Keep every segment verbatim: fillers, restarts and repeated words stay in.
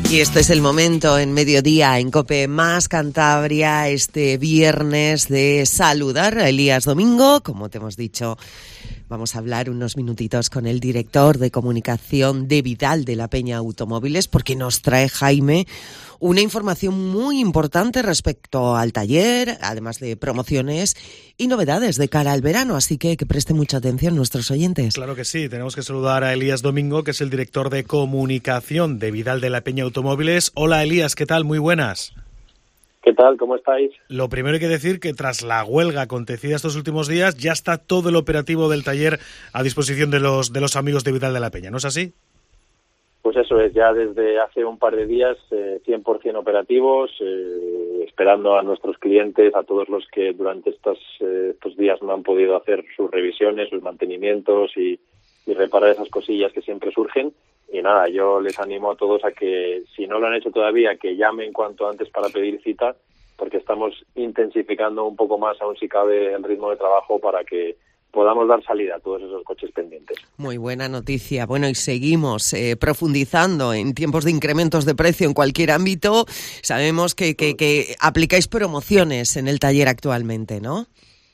Y este es el momento en Mediodía, en COPE Más Cantabria, este viernes, de saludar a Elías Domingo. Como te hemos dicho, vamos a hablar unos minutitos con el director de comunicación de Vidal de la Peña Automóviles, porque nos trae Jaime una información muy importante respecto al taller, además de promociones y novedades de cara al verano, así que que preste mucha atención nuestros oyentes. Claro que sí, tenemos que saludar a Elías Domingo, que es el director de comunicación de Vidal de la Peña Automóviles. Hola Elías, ¿qué tal? Muy buenas. ¿Qué tal? ¿Cómo estáis? Lo primero hay que decir que tras la huelga acontecida estos últimos días, ya está todo el operativo del taller a disposición de los, de los amigos de Vidal de la Peña, ¿no es así? Pues eso es, ya desde hace un par de días eh, cien por ciento operativos, eh, esperando a nuestros clientes, a todos los que durante estos, eh, estos días no han podido hacer sus revisiones, sus mantenimientos y, y reparar esas cosillas que siempre surgen. Y nada, yo les animo a todos a que, si no lo han hecho todavía, que llamen cuanto antes para pedir cita, porque estamos intensificando un poco más, aún si cabe, el ritmo de trabajo para que podamos dar salida a todos esos coches pendientes. Muy buena noticia. Bueno, y seguimos eh, profundizando en tiempos de incrementos de precio en cualquier ámbito. Sabemos que, que, que aplicáis promociones en el taller actualmente, ¿no?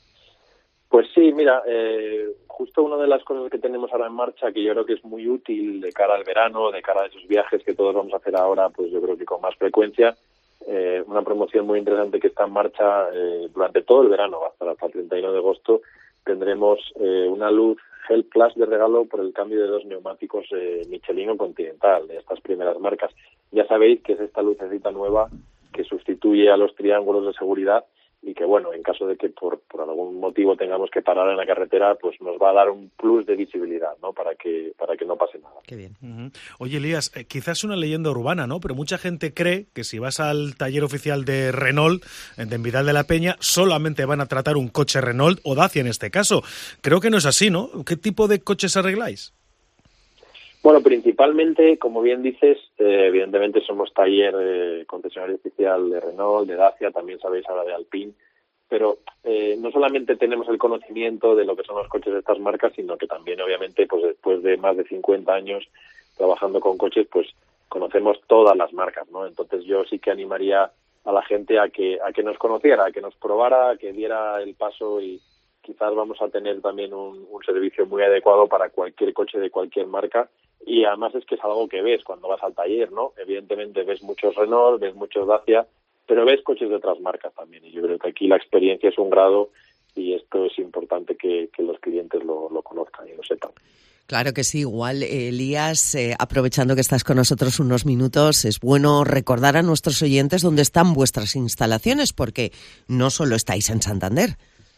Pues sí, mira, eh, justo una de las cosas que tenemos ahora en marcha, que yo creo que es muy útil de cara al verano, de cara a esos viajes que todos vamos a hacer ahora, pues yo creo que con más frecuencia, eh, una promoción muy interesante que está en marcha eh, durante todo el verano, hasta, hasta el treinta y uno de agosto, tendremos eh, una luz Help Plus de regalo por el cambio de dos neumáticos eh, Michelin o Continental, de estas primeras marcas. Ya sabéis que es esta lucecita nueva que sustituye a los triángulos de seguridad y que, bueno, en caso de que por, por algún motivo tengamos que parar en la carretera, pues nos va a dar un plus de visibilidad, ¿no? Para que para que no pase nada. Qué bien. Uh-huh. Oye, Elías, eh, quizás es una leyenda urbana, ¿no? Pero mucha gente cree que si vas al taller oficial de Renault, de Vidal de la Peña, solamente van a tratar un coche Renault o Dacia en este caso. Creo que no es así, ¿no? ¿Qué tipo de coches arregláis? Bueno, principalmente, como bien dices, eh, evidentemente somos taller eh, concesionario oficial de Renault, de Dacia, también sabéis ahora de Alpine, pero eh, no solamente tenemos el conocimiento de lo que son los coches de estas marcas, sino que también, obviamente, pues después de más de cincuenta años trabajando con coches, pues conocemos todas las marcas, ¿no? Entonces yo sí que animaría a la gente a que a que nos conociera, a que nos probara, a que diera el paso y quizás vamos a tener también un, un servicio muy adecuado para cualquier coche de cualquier marca. Y además es que es algo que ves cuando vas al taller, ¿no? Evidentemente ves muchos Renault, ves muchos Dacia, pero ves coches de otras marcas también. Y yo creo que aquí la experiencia es un grado y esto es importante que, que los clientes lo, lo conozcan y lo sepan. Claro que sí, igual, Elías, eh, aprovechando que estás con nosotros unos minutos, es bueno recordar a nuestros oyentes dónde están vuestras instalaciones, porque no solo estáis en Santander.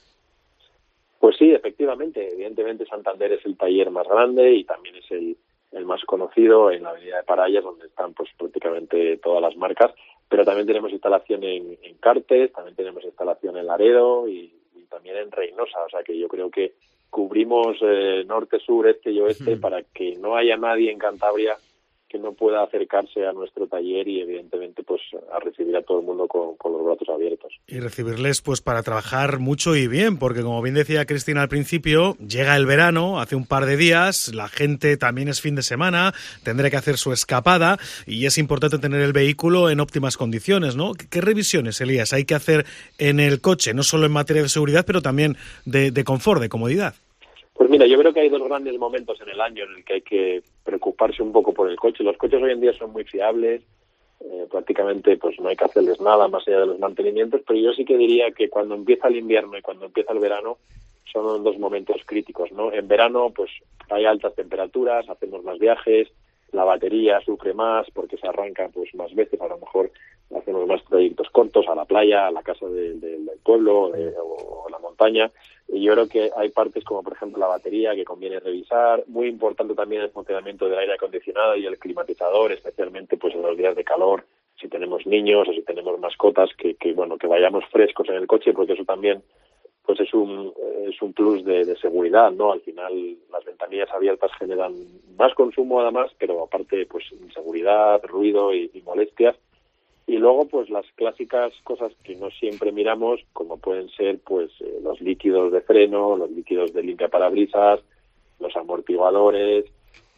Pues sí, efectivamente. Evidentemente Santander es el taller más grande y también es el el más conocido en la avenida de Parallas, donde están pues prácticamente todas las marcas, pero también tenemos instalación en, en Cartes, también tenemos instalación en Laredo y, y también en Reynosa, o sea que yo creo que cubrimos eh, norte, sur, este y oeste, uh-huh, para que no haya nadie en Cantabria que no pueda acercarse a nuestro taller y evidentemente pues a recibir a todo el mundo con, con los brazos abiertos. Y recibirles pues para trabajar mucho y bien, porque como bien decía Cristina al principio, llega el verano, hace un par de días, la gente también es fin de semana, tendrá que hacer su escapada y es importante tener el vehículo en óptimas condiciones, ¿no? ¿Qué, qué revisiones, Elías, hay que hacer en el coche, no solo en materia de seguridad, pero también de, de confort, de comodidad? Pues mira, yo creo que hay dos grandes momentos en el año en el que hay que preocuparse un poco por el coche. Los coches hoy en día son muy fiables, eh, prácticamente pues no hay que hacerles nada más allá de los mantenimientos, pero yo sí que diría que cuando empieza el invierno y cuando empieza el verano son dos momentos críticos, ¿no? En verano pues hay altas temperaturas, hacemos más viajes, la batería sufre más porque se arranca pues más veces, a lo mejor hacemos más trayectos cortos a la playa, a la casa de, de, del pueblo de, o a la montaña. Y yo creo que hay partes como, por ejemplo, la batería que conviene revisar. Muy importante también el funcionamiento del aire acondicionado y el climatizador, especialmente pues en los días de calor, si tenemos niños o si tenemos mascotas, que, que bueno que vayamos frescos en el coche, porque eso también pues es un es un plus de, de seguridad, ¿no? Al final las ventanillas abiertas generan más consumo además, pero aparte pues inseguridad, ruido y, y molestias. Y luego, pues las clásicas cosas que no siempre miramos, como pueden ser pues eh, los líquidos de freno, los líquidos de limpiaparabrisas, los amortiguadores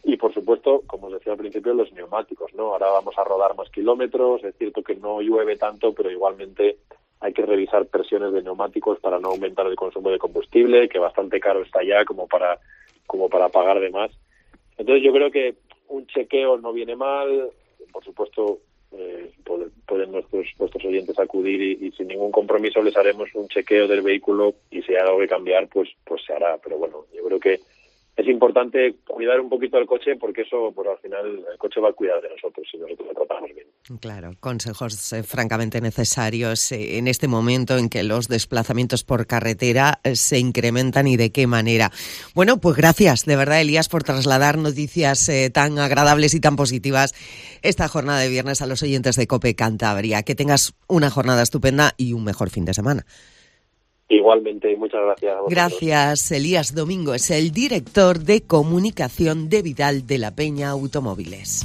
Y, por supuesto, como os decía al principio, los neumáticos, ¿no? Ahora vamos a rodar más kilómetros, es cierto que no llueve tanto, pero igualmente hay que revisar presiones de neumáticos para no aumentar el consumo de combustible, que bastante caro está ya como para como para pagar de más. Entonces yo creo que un chequeo no viene mal, por supuesto eh, pueden, pueden nuestros, nuestros oyentes acudir y, y sin ningún compromiso les haremos un chequeo del vehículo y si hay algo que cambiar, pues pues se hará. Pero bueno, yo creo que es importante cuidar un poquito el coche porque eso, pues al final, el coche va a cuidar de nosotros si nosotros lo tratamos bien. Claro, consejos eh, francamente necesarios eh, en este momento en que los desplazamientos por carretera eh, se incrementan y de qué manera. Bueno, pues gracias, de verdad, Elías, por trasladar noticias eh, tan agradables y tan positivas esta jornada de viernes a los oyentes de COPE Cantabria. Que tengas una jornada estupenda y un mejor fin de semana. Igualmente, muchas gracias a vosotros. Gracias, Elías Domingo, es el director de comunicación de Vidal de la Peña Automóviles.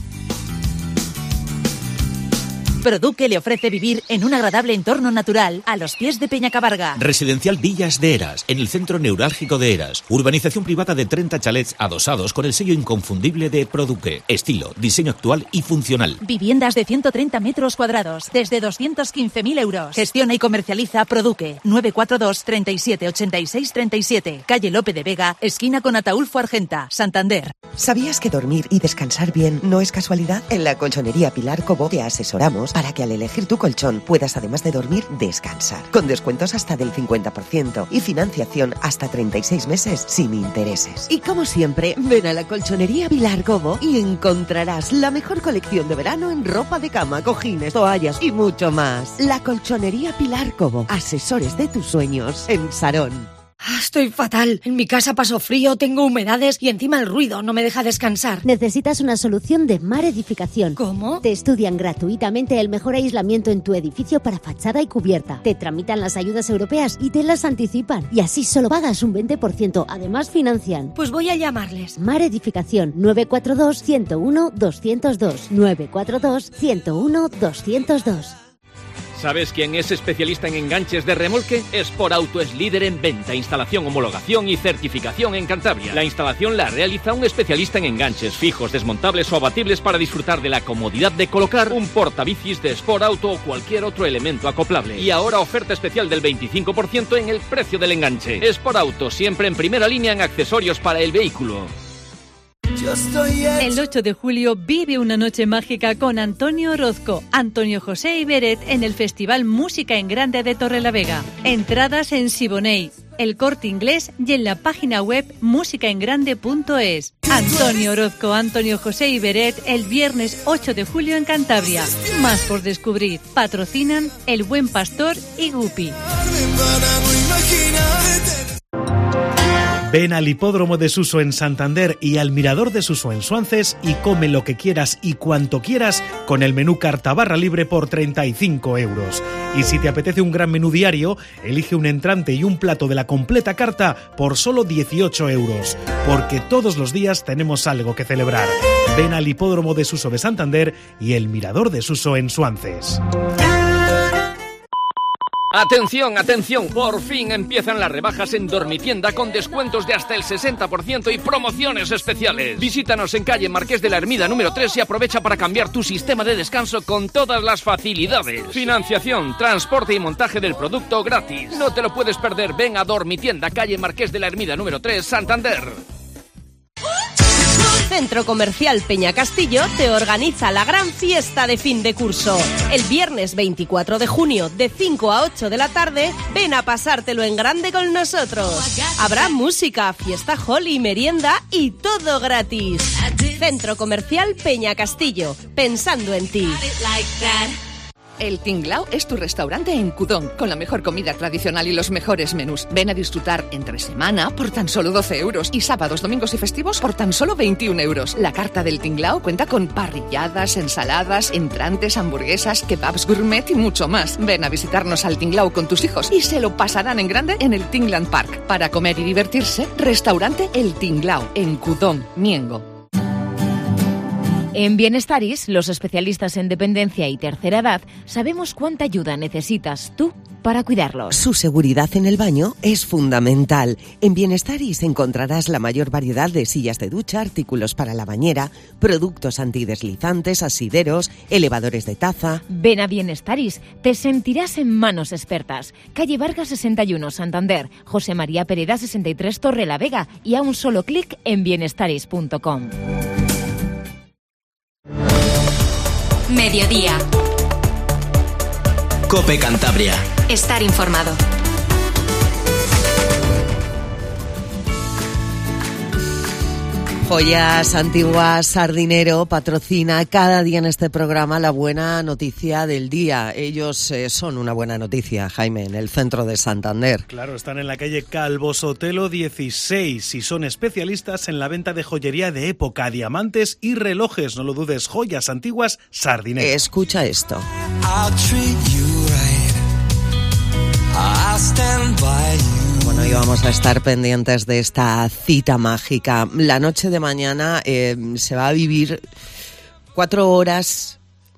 Produque le ofrece vivir en un agradable entorno natural a los pies de Peñacabarga. Residencial Villas de Eras, en el centro neurálgico de Eras. Urbanización privada de treinta chalets adosados con el sello inconfundible de Produque. Estilo, diseño actual y funcional. Viviendas de ciento treinta metros cuadrados, desde doscientos quince mil euros. Gestiona y comercializa Produque. nueve cuatro dos, treinta y siete, ochenta y seis, treinta y siete. Calle Lope de Vega, esquina con Ataulfo Argenta, Santander. ¿Sabías que dormir y descansar bien no es casualidad? En la colchonería Pilar Cobo te asesoramos para que al elegir tu colchón puedas, además de dormir, descansar. Con descuentos hasta del cincuenta por ciento y financiación hasta treinta y seis meses sin intereses. Y como siempre, ven a la colchonería Pilar Cobo y encontrarás la mejor colección de verano en ropa de cama, cojines, toallas y mucho más. La colchonería Pilar Cobo, asesores de tus sueños en Sarón. Ah, estoy fatal. En mi casa paso frío, tengo humedades y encima el ruido no me deja descansar. Necesitas una solución de Mar Edificación. ¿Cómo? Te estudian gratuitamente el mejor aislamiento en tu edificio para fachada y cubierta. Te tramitan las ayudas europeas y te las anticipan. Y así solo pagas un veinte por ciento. Además financian. Pues voy a llamarles. Mar Edificación, nueve cuatro dos, uno cero uno, dos cero dos. nueve cuatro dos, uno cero uno, dos cero dos. ¿Sabes quién es especialista en enganches de remolque? Sporauto es líder en venta, instalación, homologación y certificación en Cantabria. La instalación la realiza un especialista en enganches fijos, desmontables o abatibles para disfrutar de la comodidad de colocar un portabicis de Sporauto o cualquier otro elemento acoplable. Y ahora oferta especial del veinticinco por ciento en el precio del enganche. Sporauto, siempre en primera línea en accesorios para el vehículo. El ocho de julio vive una noche mágica con Antonio Orozco, Antonio José y Beret en el Festival Música en Grande de Torrelavega. Entradas en Siboney, El Corte Inglés y en la página web música en grande punto es. Antonio Orozco, Antonio José y Beret el viernes ocho de julio en Cantabria. Más por descubrir. Patrocinan El Buen Pastor y Guppy. Ven al Hipódromo de Suso en Santander y al Mirador de Suso en Suances y come lo que quieras y cuanto quieras con el menú carta barra libre por treinta y cinco euros. Y si te apetece un gran menú diario, elige un entrante y un plato de la completa carta por solo dieciocho euros. Porque todos los días tenemos algo que celebrar. Ven al Hipódromo de Suso de Santander y el Mirador de Suso en Suances. Atención, atención, por fin empiezan las rebajas en Dormitienda con descuentos de hasta el sesenta por ciento y promociones especiales. Visítanos en calle Marqués de la Ermida número tres y aprovecha para cambiar tu sistema de descanso con todas las facilidades. Financiación, transporte y montaje del producto gratis. No te lo puedes perder, ven a Dormitienda, calle Marqués de la Ermida número tres, Santander. Centro Comercial Peña Castillo te organiza la gran fiesta de fin de curso. El viernes veinticuatro de junio, de cinco a ocho de la tarde, ven a pasártelo en grande con nosotros. Habrá música, fiesta holly, merienda y todo gratis. Centro Comercial Peña Castillo, pensando en ti. El Tinglao es tu restaurante en Cudón, con la mejor comida tradicional y los mejores menús. Ven a disfrutar entre semana por tan solo doce euros y sábados, domingos y festivos por tan solo veintiún euros. La carta del Tinglao cuenta con parrilladas, ensaladas, entrantes, hamburguesas, kebabs gourmet y mucho más. Ven a visitarnos al Tinglao con tus hijos y se lo pasarán en grande en el Tingland Park. Para comer y divertirse, restaurante El Tinglao, en Cudón, Miengo. En Bienestaris, los especialistas en dependencia y tercera edad, sabemos cuánta ayuda necesitas tú para cuidarlos. Su seguridad en el baño es fundamental. En Bienestaris encontrarás la mayor variedad de sillas de ducha, artículos para la bañera, productos antideslizantes, asideros, elevadores de taza. Ven a Bienestaris, te sentirás en manos expertas. Calle Vargas sesenta y uno, Santander. José María Pereda sesenta y tres, Torrelavega. Y a un solo clic en bienestaris punto com. Mediodía. COPE Cantabria. Estar informado. Joyas Antiguas Sardinero patrocina cada día en este programa la buena noticia del día. Ellos eh, son una buena noticia, Jaime, en el centro de Santander. Claro, están en la calle Calvo Sotelo dieciséis y son especialistas en la venta de joyería de época, diamantes y relojes. No lo dudes, Joyas Antiguas Sardinero. Escucha esto. Bueno, y vamos a estar pendientes de esta cita mágica. La noche de mañana eh, se va a vivir cuatro horas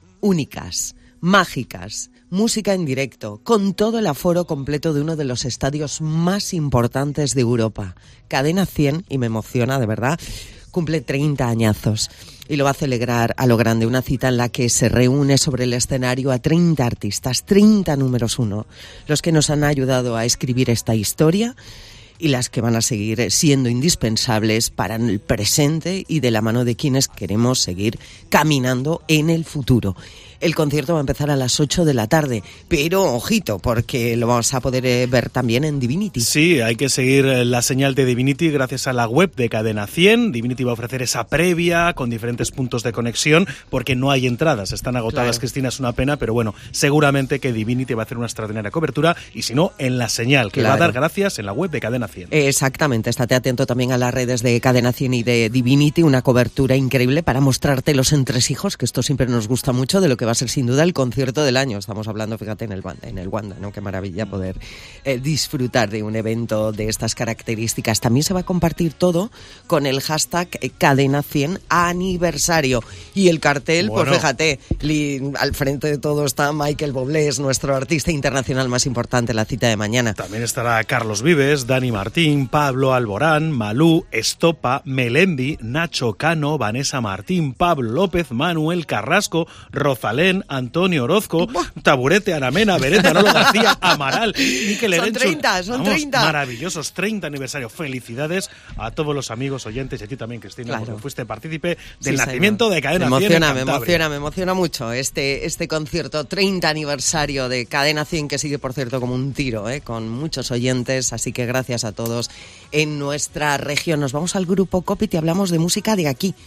únicas, mágicas, música en directo, con todo el aforo completo de uno de los estadios más importantes de Europa. Cadena cien, y me emociona de verdad, cumple treinta añazos. Y lo va a celebrar a lo grande, una cita en la que se reúne sobre el escenario a treinta artistas, treinta números uno, los que nos han ayudado a escribir esta historia y las que van a seguir siendo indispensables para el presente y de la mano de quienes queremos seguir caminando en el futuro. El concierto va a empezar a las ocho de la tarde, pero ojito, porque lo vamos a poder eh, ver también en Divinity. Sí, hay que seguir la señal de Divinity gracias a la web de Cadena cien. Divinity va a ofrecer esa previa con diferentes puntos de conexión, porque no hay entradas, están agotadas, claro. Cristina, es una pena, pero bueno, seguramente que Divinity va a hacer una extraordinaria cobertura, y si no, en la señal, que claro. va a dar gracias en la web de Cadena cien. Exactamente, estate atento también a las redes de Cadena cien y de Divinity, una cobertura increíble para mostrarte los entresijos, que esto siempre nos gusta mucho, de lo que va a ser sin duda el concierto del año. Estamos hablando, fíjate, en el Wanda, en el Wanda, ¿no? Qué maravilla poder eh, disfrutar de un evento de estas características. También se va a compartir todo con el hashtag Cadena cien aniversario. Y el cartel, bueno. Pues fíjate, li, al frente de todo está Michael Bublé, es nuestro artista internacional más importante en la cita de mañana. También estará Carlos Vives, Dani Martín, Pablo Alborán, Malú, Estopa, Melendi, Nacho Cano, Vanessa Martín, Pablo López, Manuel Carrasco, Rosalén, Antonio Orozco, Taburete, Ana Mena, Beretta, Nolo García, Amaral, Miquel Erenchun. Son treinta, son Vamos, treinta. Maravillosos, treinta aniversario. Felicidades a todos los amigos oyentes y a ti también, Cristina, claro. porque fuiste partícipe del sí, nacimiento señor. de Cadena me emociona, cien en Me emociona, me emociona mucho este, este concierto, treinta aniversario de Cadena cien, que sigue, por cierto, como un tiro, ¿eh? Con muchos oyentes, así que gracias a todos en nuestra región. Nos vamos al grupo Copit y hablamos de música de aquí.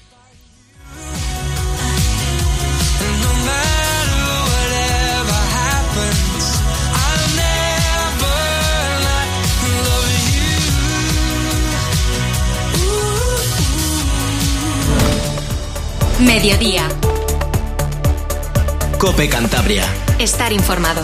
Mediodía. COPE Cantabria. Estar informado.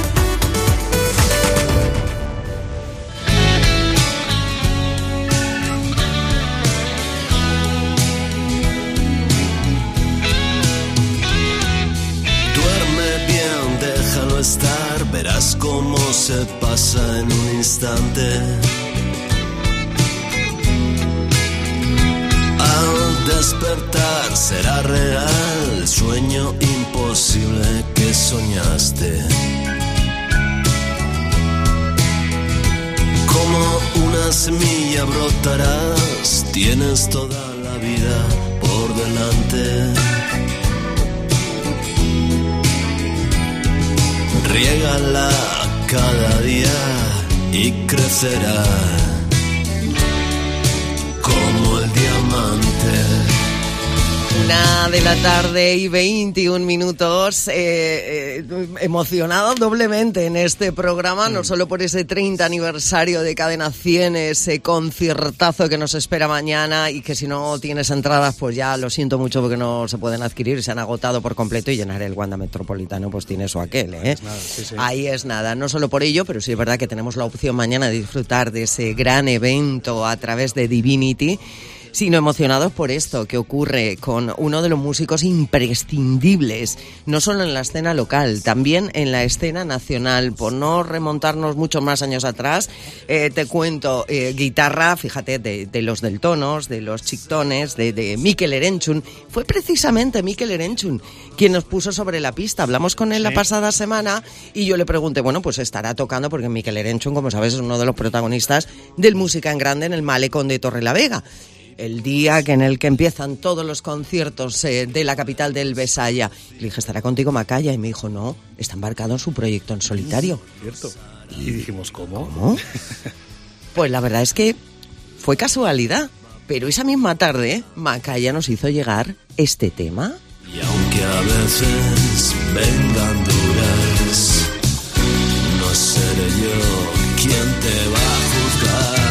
Duerme bien, déjalo estar, verás cómo se pasa en un instante. Al despertar será real el sueño imposible que soñaste. Como una semilla brotarás, tienes toda la vida por delante. Riégala cada día y crecerá como el diamante. Una de la tarde y veintiún minutos, eh, eh, emocionado doblemente en este programa, no solo por ese treinta aniversario de Cadena cien, ese conciertazo que nos espera mañana, y que si no tienes entradas, pues ya lo siento mucho porque no se pueden adquirir, se han agotado por completo, y llenar el Wanda Metropolitano pues tiene su aquel, ¿eh? Es nada, sí, sí. Ahí es nada, no solo por ello, pero sí es verdad que tenemos la opción mañana de disfrutar de ese gran evento a través de Divinity. sino emocionados por esto que ocurre con uno de los músicos imprescindibles, no solo en la escena local, también en la escena nacional. Por no remontarnos muchos más años atrás, eh, te cuento, eh, guitarra, fíjate, de, de los Deltonos, de los Chictones, de, de Mikel Erenchun. Fue precisamente Mikel Erenchun quien nos puso sobre la pista. Hablamos con él sí. la pasada semana y yo le pregunté, bueno, pues estará tocando, porque Mikel Erenchun, como sabes, es uno de los protagonistas del Música en Grande en el Malecón de Torrelavega. El día que en el que empiezan todos los conciertos eh, de la capital del Besaya. Le dije, ¿estará contigo Macaya? Y me dijo, no, está embarcado en su proyecto en solitario. Cierto. Y dijimos, ¿cómo? ¿Cómo? Pues la verdad es que fue casualidad, pero esa misma tarde Macaya nos hizo llegar este tema. Y aunque a veces vengan duras, no seré yo quien te va a juzgar.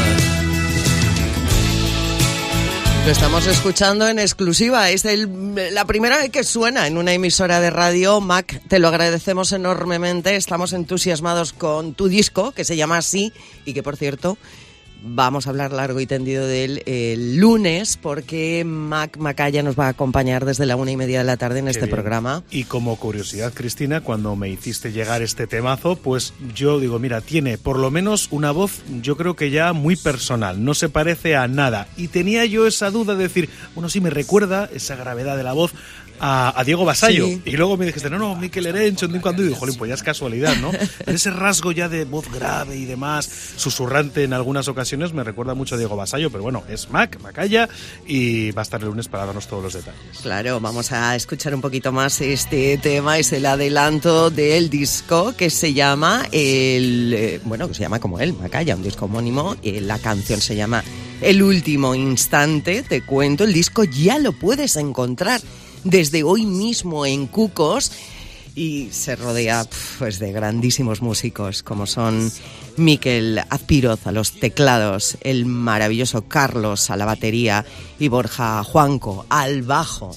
Lo estamos escuchando en exclusiva, es el, la primera vez que suena en una emisora de radio. Mac, te lo agradecemos enormemente, estamos entusiasmados con tu disco, que se llama así, y que por cierto, vamos a hablar largo y tendido de él el lunes, porque Mac Macaya nos va a acompañar desde la una y media de la tarde en Qué este bien. programa. Y como curiosidad, Cristina, cuando me hiciste llegar este temazo, pues yo digo, mira, tiene por lo menos una voz, yo creo que ya muy personal, no se parece a nada. Y tenía yo esa duda de decir, bueno, sí me recuerda esa gravedad de la voz a, a Diego Basallo. Sí. Y luego me dijiste, no, no, Mikel Erenchun, cuando y digo, jolín, pues ya es casualidad, ¿no? Pero ese rasgo ya de voz grave y demás, susurrante en algunas ocasiones, me recuerda mucho a Diego Basallo, pero bueno, es Mac, Macaya, y va a estar el lunes para darnos todos los detalles. Claro, vamos a escuchar un poquito más este tema, es el adelanto del disco que se llama, el eh, bueno, que se llama como él, Macaya, un disco homónimo, y la canción se llama El Último Instante. Te cuento, el disco ya lo puedes encontrar desde hoy mismo en Cucos y se rodea pues de grandísimos músicos como son Mikel Azpiroz a los teclados, el maravilloso Carlos a la batería y Borja Juanco al bajo.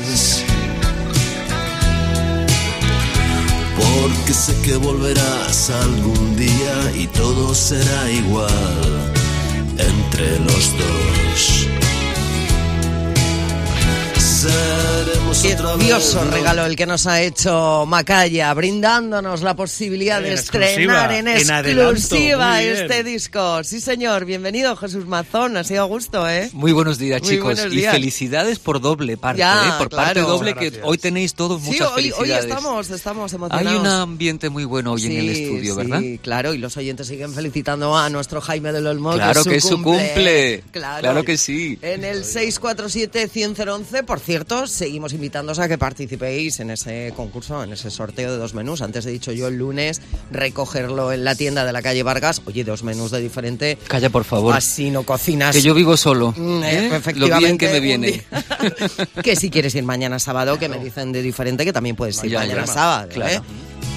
Porque sé que volverás algún día y todo será igual entre los dos. Qué odioso regalo el que nos ha hecho Macaya, brindándonos la posibilidad de estrenar en exclusiva este disco. Sí, señor. Bienvenido, Jesús Mazón. Ha sido a gusto, ¿eh? Muy buenos días, Muy chicos. buenos días. Y felicidades por doble parte, ya, ¿eh? Por claro. parte doble, que Gracias. hoy tenéis todos muchas sí, hoy, felicidades. hoy estamos, estamos emocionados. Hay un ambiente muy bueno hoy sí, en el estudio, ¿verdad? Sí, claro. Y los oyentes siguen felicitando a nuestro Jaime del Olmo. Claro que que es es su su cumple. cumple. Claro. Claro que sí. En el seis cuatro siete, cien once, por cierto, seguimos invitándoos a que participéis en ese concurso, en ese sorteo de dos menús. Antes he dicho yo el lunes recogerlo en la tienda de la calle Vargas. Oye, dos menús de diferente. Calla, por favor. Así no cocinas. Que yo vivo solo. Mm, ¿eh? Efectivamente. Lo bien que me viene. Que si quieres ir mañana sábado, que me dicen de diferente, que también puedes ir Ya, mañana ya, sábado. claro. ¿eh?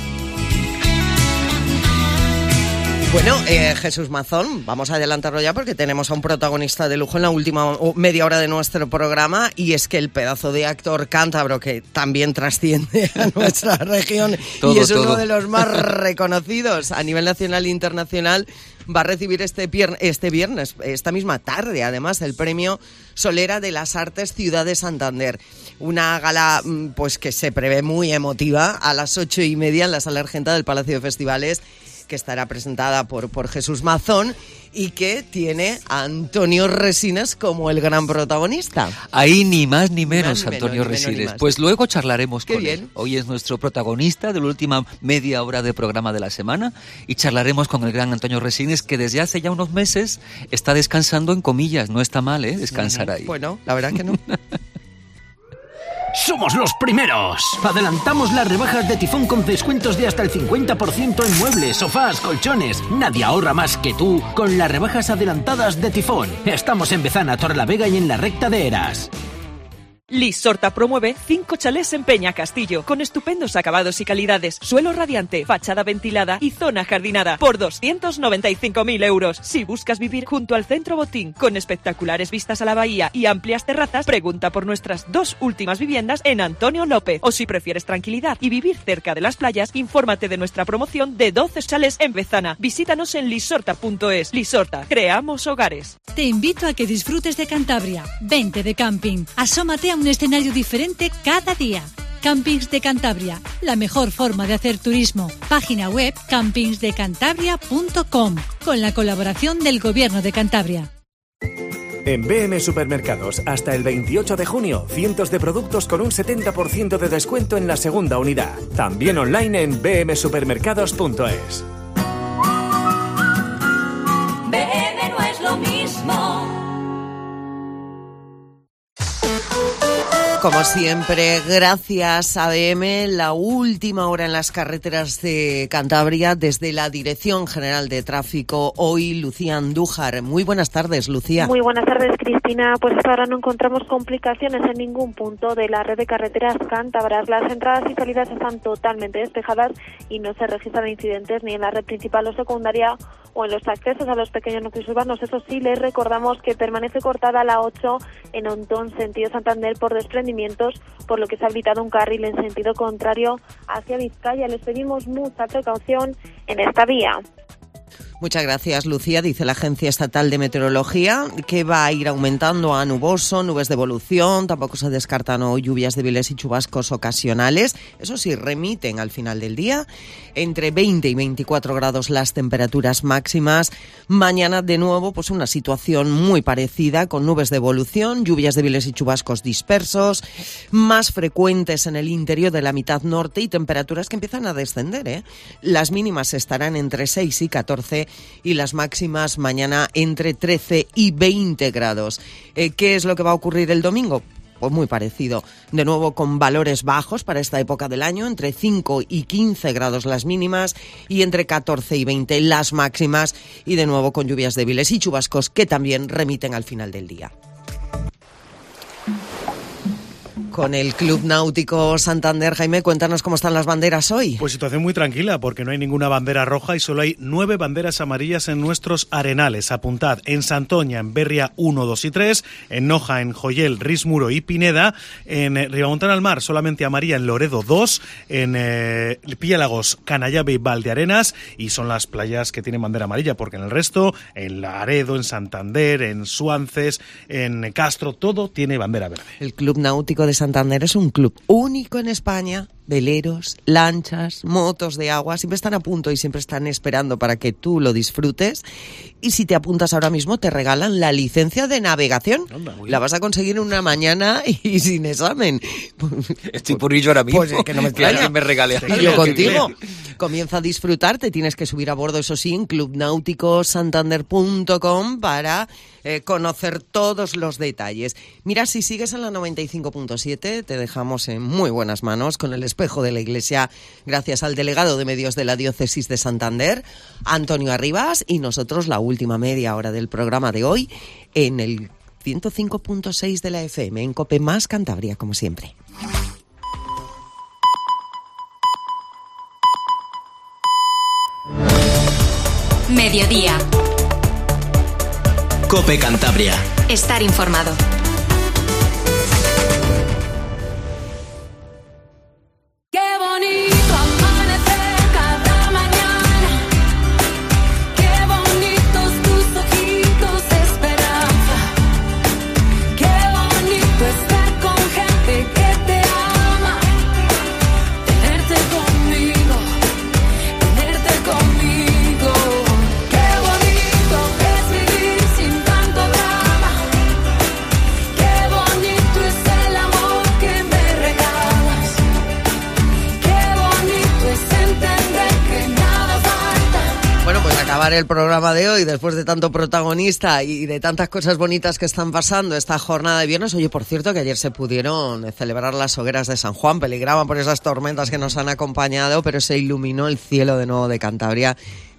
Bueno, eh, Jesús Mazón, vamos a adelantarlo ya porque tenemos a un protagonista de lujo en la última media hora de nuestro programa, y es que el pedazo de actor cántabro que también trasciende a nuestra región todo, y es uno todo. de los más reconocidos a nivel nacional e internacional, va a recibir este, pier- este viernes, esta misma tarde, además, el premio Solera de las Artes Ciudad de Santander. Una gala pues que se prevé muy emotiva a las ocho y media en la Sala Argenta del Palacio de Festivales, que estará presentada por, por Jesús Mazón y que tiene a Antonio Resines como el gran protagonista. Ahí ni más ni menos, Ni más, ni Antonio menos, ni menos, Resines. ni más. Pues luego charlaremos Qué con bien. él. Hoy es nuestro protagonista de la última media hora de programa de la semana y charlaremos con el gran Antonio Resines, que desde hace ya unos meses está descansando en comillas. No está mal, ¿eh? Descansar ahí. Bueno, la verdad que no. ¡Somos los primeros! Adelantamos las rebajas de Tifón con descuentos de hasta el cincuenta por ciento en muebles, sofás, colchones. Nadie ahorra más que tú con las rebajas adelantadas de Tifón. Estamos en Bezana, Torrelavega y en la Recta de Eras. Lisorta promueve cinco chalés en Peña Castillo, con estupendos acabados y calidades, suelo radiante, fachada ventilada y zona jardinada, por doscientos noventa y cinco mil euros. Si buscas vivir junto al Centro Botín, con espectaculares vistas a la bahía y amplias terrazas, pregunta por nuestras dos últimas viviendas en Antonio López. O si prefieres tranquilidad y vivir cerca de las playas, infórmate de nuestra promoción de doce chalés en Bezana. Visítanos en lisorta punto es. Lisorta, creamos hogares. Te invito a que disfrutes de Cantabria. Vente de camping. Asómate a un escenario diferente cada día. Campings de Cantabria, la mejor forma de hacer turismo. Página web campings de cantabria punto com, con la colaboración del Gobierno de Cantabria. En B M Supermercados, hasta el veintiocho de junio, cientos de productos con un setenta por ciento de descuento en la segunda unidad. También online en b m supermercados punto es. B M no es lo mismo. Como siempre, gracias a B M, la última hora en las carreteras de Cantabria desde la Dirección General de Tráfico. Hoy, Lucía Andújar. Muy buenas tardes, Lucía. Muy buenas tardes, Cristina. Pues hasta ahora no encontramos complicaciones en ningún punto de la red de carreteras cántabras. Las entradas y salidas están totalmente despejadas y no se registran incidentes ni en la red principal o secundaria o en los accesos a los pequeños núcleos urbanos. Eso sí, les recordamos que permanece cortada la ocho en Ontón, sentido Santander, por desprendimientos, por lo que se ha habilitado un carril en sentido contrario hacia Vizcaya. Les pedimos mucha precaución en esta vía. Muchas gracias, Lucía. Dice la Agencia Estatal de Meteorología que va a ir aumentando a nuboso, nubes de evolución, tampoco se descartan hoy lluvias débiles y chubascos ocasionales. Eso sí, remiten al final del día. Entre veinte y veinticuatro grados las temperaturas máximas. Mañana, de nuevo, pues una situación muy parecida, con nubes de evolución, lluvias débiles y chubascos dispersos, más frecuentes en el interior de la mitad norte y temperaturas que empiezan a descender, ¿eh? Las mínimas estarán entre seis y catorce y las máximas mañana entre trece y veinte grados. Eh, ¿Qué es lo que va a ocurrir el domingo? Pues muy parecido. De nuevo con valores bajos para esta época del año, entre cinco y quince grados las mínimas y entre catorce y veinte las máximas, y de nuevo con lluvias débiles y chubascos que también remiten al final del día. Con el Club Náutico Santander, Jaime, cuéntanos cómo están las banderas hoy. Pues situación muy tranquila, porque no hay ninguna bandera roja y solo hay nueve banderas amarillas en nuestros arenales. Apuntad, en Santoña, en Berria uno, dos y tres, en Noja, en Joyel, Rismuro y Pineda, en eh, Ribamontana al Mar solamente amarilla en Loredo dos, en eh, Piélagos, Canallave y Valdearenas, y son las playas que tienen bandera amarilla, porque en el resto, en Laredo, en Santander, en Suances, en Castro, todo tiene bandera verde. El Club Náutico de Santander es un club único en España. Veleros, lanchas, motos de agua, siempre están a punto y siempre están esperando para que tú lo disfrutes. Y si te apuntas ahora mismo, te regalan la licencia de navegación. Onda, la vas a conseguir en una mañana y sin examen. Estoy por ello ahora mismo. Pues es que no me extraña. Que me regale. Y yo contigo. Comienza a disfrutar, te tienes que subir a bordo, eso sí, en club náutico santander punto com para eh, conocer todos los detalles. Mira, si sigues en la noventa y cinco punto siete, te dejamos en muy buenas manos con el espejo de la Iglesia, gracias al delegado de medios de la Diócesis de Santander, Antonio Arribas, y nosotros la última media hora del programa de hoy en el ciento cinco punto seis de la F M, en COPE Más Cantabria, como siempre. Mediodía. COPE Cantabria. Estar informado. Qué bonito amanecer cada mañana. Qué bonitos tus ojitos de esperanza. Qué bonito estar con gente que te ama. Tenerte conmigo, tenerte conmigo. Qué bonito es vivir sin tanto drama. Qué bonito es el amor que me regalas. Qué bonito es entender que nada falta. Bueno, pues acabar el programa de hoy después de tanto protagonista y de tantas cosas bonitas que están pasando esta jornada de viernes. Oye, por cierto, que ayer se pudieron celebrar las hogueras de San Juan. Peligraban por esas tormentas que nos han acompañado, pero se iluminó el cielo de nuevo de Cantabria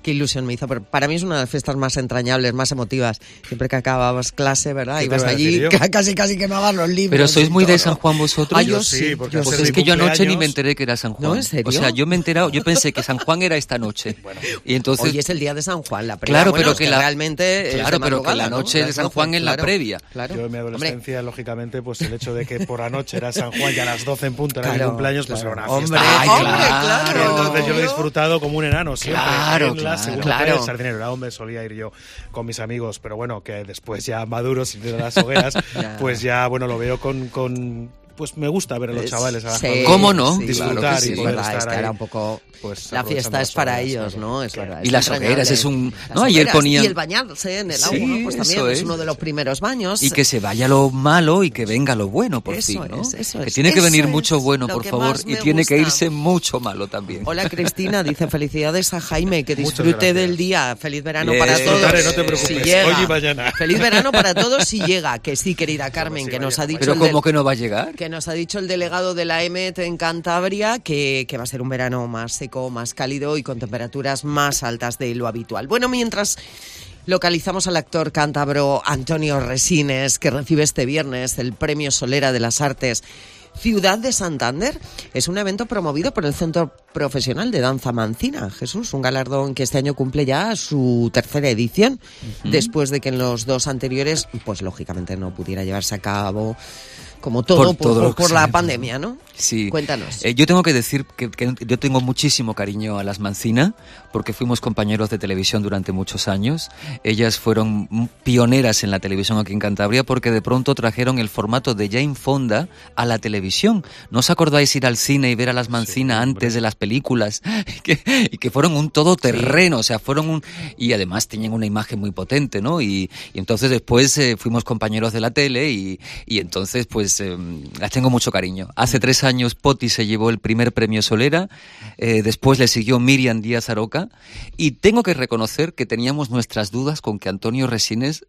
qué ilusión me hizo. Pero para mí es una de las fiestas más entrañables, más emotivas. Siempre que acababas clase, ¿verdad? ¿Qué te Ibas iba a allí, decir yo? ca- casi casi quemabas los libros. Pero sois y muy de todo. San Juan vosotros. Ah, yo sí, porque Pues al ser es mi que yo anoche ni cumpleaños- me enteré que era San Juan. ¿No? ¿En serio? O sea, yo me he enterado, yo pensé que San Juan era esta noche. Y entonces, Hoy es el día de San Juan, la previa. claro, Bueno, pero es que la realmente es claro, de pero que madrugada, la ¿no? noche de Las San doce, Juan es la claro, previa. Claro. Yo en mi Hombre, adolescencia, lógicamente, pues el hecho de que por anoche era San Juan y a las doce en punto era mi Claro, cumpleaños, pues claro. era una Hombre, fiesta. Ay, hombre, claro. claro. Entonces yo lo he disfrutado como un enano siempre. Claro, en la claro. segunda Claro. playa del Sardinero. Era donde solía ir yo con mis amigos, pero bueno, que después ya maduro, sin ir a las hogueras, Ya. pues ya, bueno, lo veo con... con pues me gusta ver a los Es- chavales a las sí, madrugadas, ¿Cómo no? disfrutar Claro que y sí. poder verdad, estar es que ahí. ahora un poco Pues, la aprovechando fiesta las es para hogueras, ellos, claro. ¿no? Es verdad. Y es las entrañable. hogueras es un- Las ¿no? Ayer hogueras ponían- Y el bañarse en el Sí, agua, pues también eso es es. uno de los primeros baños. Y que se vaya lo malo y que venga lo bueno, por Eso fin, ¿no? es, eso que es. tiene que Eso venir es mucho bueno, lo por que favor, más y me tiene que gusta. irse mucho malo también. Hola Cristina, dice felicidades a Jaime, que Muchas disfrute gracias. del día. Feliz verano Bien. para todos. Disfrutaré, no te preocupes, Si llega. hoy y mañana. Feliz verano para todos si llega, que sí, querida Carmen, sí, que nos vaya, ha dicho Pero el ¿cómo del- que no va a llegar? que nos ha dicho el delegado de la E M E T en Cantabria que, que va a ser un verano más seco, más cálido y con temperaturas más altas de lo habitual. Bueno, mientras localizamos al actor cántabro Antonio Resines, que recibe este viernes el Premio Solera de las Artes Ciudad de Santander, es un evento promovido por el Centro Profesional de Danza Mancina. Jesús, un galardón que este año cumple ya su tercera edición, Ujú. después de que en los dos anteriores, pues lógicamente no pudiera llevarse a cabo como todo por, Por todo por- lo que por la se- pandemia, ¿no? Sí. Cuéntanos. Eh, yo tengo que decir que, que yo tengo muchísimo cariño a las Mancina, porque fuimos compañeros de televisión durante muchos años. Ellas fueron m- pioneras en la televisión aquí en Cantabria, porque de pronto trajeron el formato de Jane Fonda a la televisión. ¿No os acordáis ir al cine y ver a las Mancina antes de las películas? que, y que fueron un todoterreno, o sea, fueron un... Y además tenían una imagen muy potente, ¿no? Y, y entonces después eh, fuimos compañeros de la tele y, y entonces pues eh, las tengo mucho cariño. Hace tres años Poti se llevó el primer premio Solera, eh, después le siguió Miriam Díaz Aroca, y tengo que reconocer que teníamos nuestras dudas con que Antonio Resines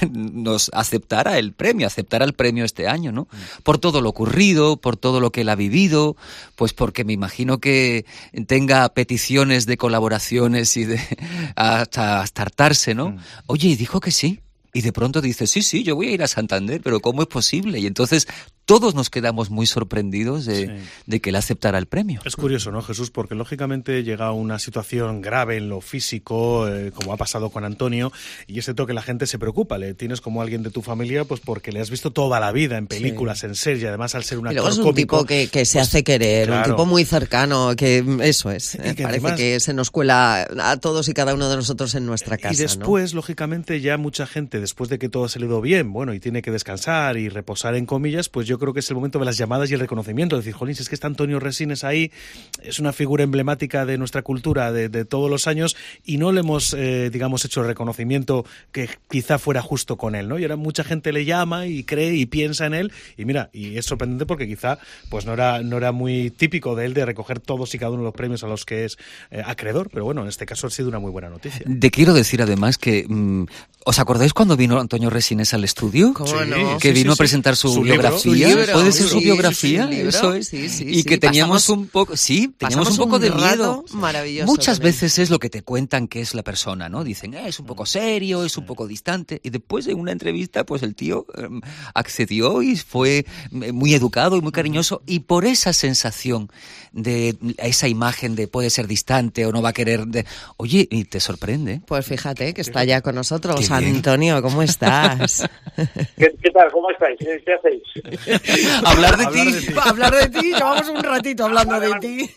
nos aceptara el premio, aceptara el premio este año, ¿no? Por todo lo ocurrido, por todo lo que él ha vivido, pues porque me imagino que tenga peticiones de colaboraciones y de hasta, hasta hartarse, ¿no? Oye, y dijo que sí. Y de pronto dice, sí, sí, yo voy a ir a Santander, pero ¿cómo es posible? Y entonces todos nos quedamos muy sorprendidos de, Sí. de que él aceptara el premio. Es curioso, ¿no, Jesús? Porque lógicamente llega una situación grave en lo físico, eh, como ha pasado con Antonio, y es cierto que la gente se preocupa. Le tienes como alguien de tu familia, pues porque le has visto toda la vida en películas, en series, y además al ser un Y actor luego es un cómico, tipo que, que se pues, hace querer, un claro. tipo muy cercano, que eso es. Y eh, que Parece además- que se nos cuela a todos y cada uno de nosotros en nuestra casa. Y después, lógicamente, ya mucha gente, después de que todo se le ha ido bien, bueno, y tiene que descansar y reposar en comillas, pues yo creo que es el momento de las llamadas y el reconocimiento. Decir, jolín, si es que está Antonio Resines ahí, es una figura emblemática de nuestra cultura de, de todos los años, y no le hemos, eh, digamos, hecho el reconocimiento que quizá fuera justo con él, ¿no? Y ahora mucha gente le llama y cree y piensa en él, y mira, y es sorprendente porque quizá pues no era, no era muy típico de él de recoger todos y cada uno de los premios a los que es eh, acreedor, pero bueno, en este caso ha sido una muy buena noticia. Te quiero decir además que... mm, ¿os acordáis cuando vino Antonio Resines al estudio? ¿Cómo Sí, no? Que sí, vino sí, a presentar su, Su libro. biografía. Su libro, ¿Puede ser sí, su biografía? sí, sí, libro. Eso es. Sí, sí, y sí. que teníamos Pasamos- un poco... Sí, teníamos pasamos un poco un de rato miedo. maravilloso Muchas con él. veces es lo que te cuentan que es la persona, ¿no? Dicen, eh, es un poco serio, es un poco distante. Y después en una entrevista, pues el tío eh, accedió y fue eh, muy educado y muy cariñoso. Y por esa sensación de esa imagen de puede ser distante o no va a querer... de- Oye, y te sorprende. Pues fíjate que está ya con nosotros. Qué bien. Antonio, ¿cómo estás? ¿Qué, qué tal? ¿Cómo estáis? ¿Qué, qué hacéis? Hablar de Hablar ti. de ti. Hablar de ti, llevamos un ratito hablando de ti.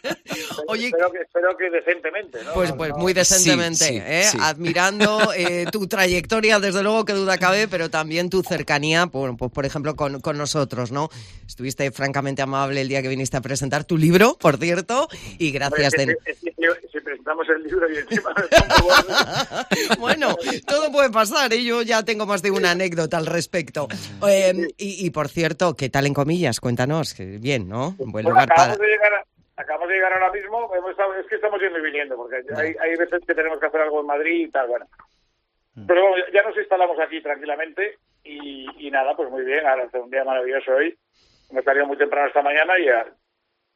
Oye, espero, que, espero que decentemente, ¿no? Pues, No, pues no. muy decentemente, Sí, sí, ¿eh? sí. Admirando eh, tu trayectoria, desde luego que duda cabe, pero también tu cercanía, por, pues, por ejemplo, con, con nosotros, ¿no? Estuviste francamente amable el día que viniste a presentar tu libro, por cierto, y gracias Hombre, de... es que- es que si presentamos el libro y encima me pongo gordo. Bueno, todo puede pasar, ¿eh? Yo ya tengo más de una anécdota al respecto. Eh, y, y, por cierto, ¿qué tal en comillas? Cuéntanos, que bien, ¿no? Un buen Bueno, lugar para... acabamos, de llegar a- acabamos de llegar ahora mismo, hemos estado- es que estamos yendo y viniendo, porque hay, hay veces que tenemos que hacer algo en Madrid y tal, bueno. Pero bueno, ya nos instalamos aquí tranquilamente y, y nada, pues muy bien, ahora hace un día maravilloso hoy. Hemos salido muy temprano esta mañana y ya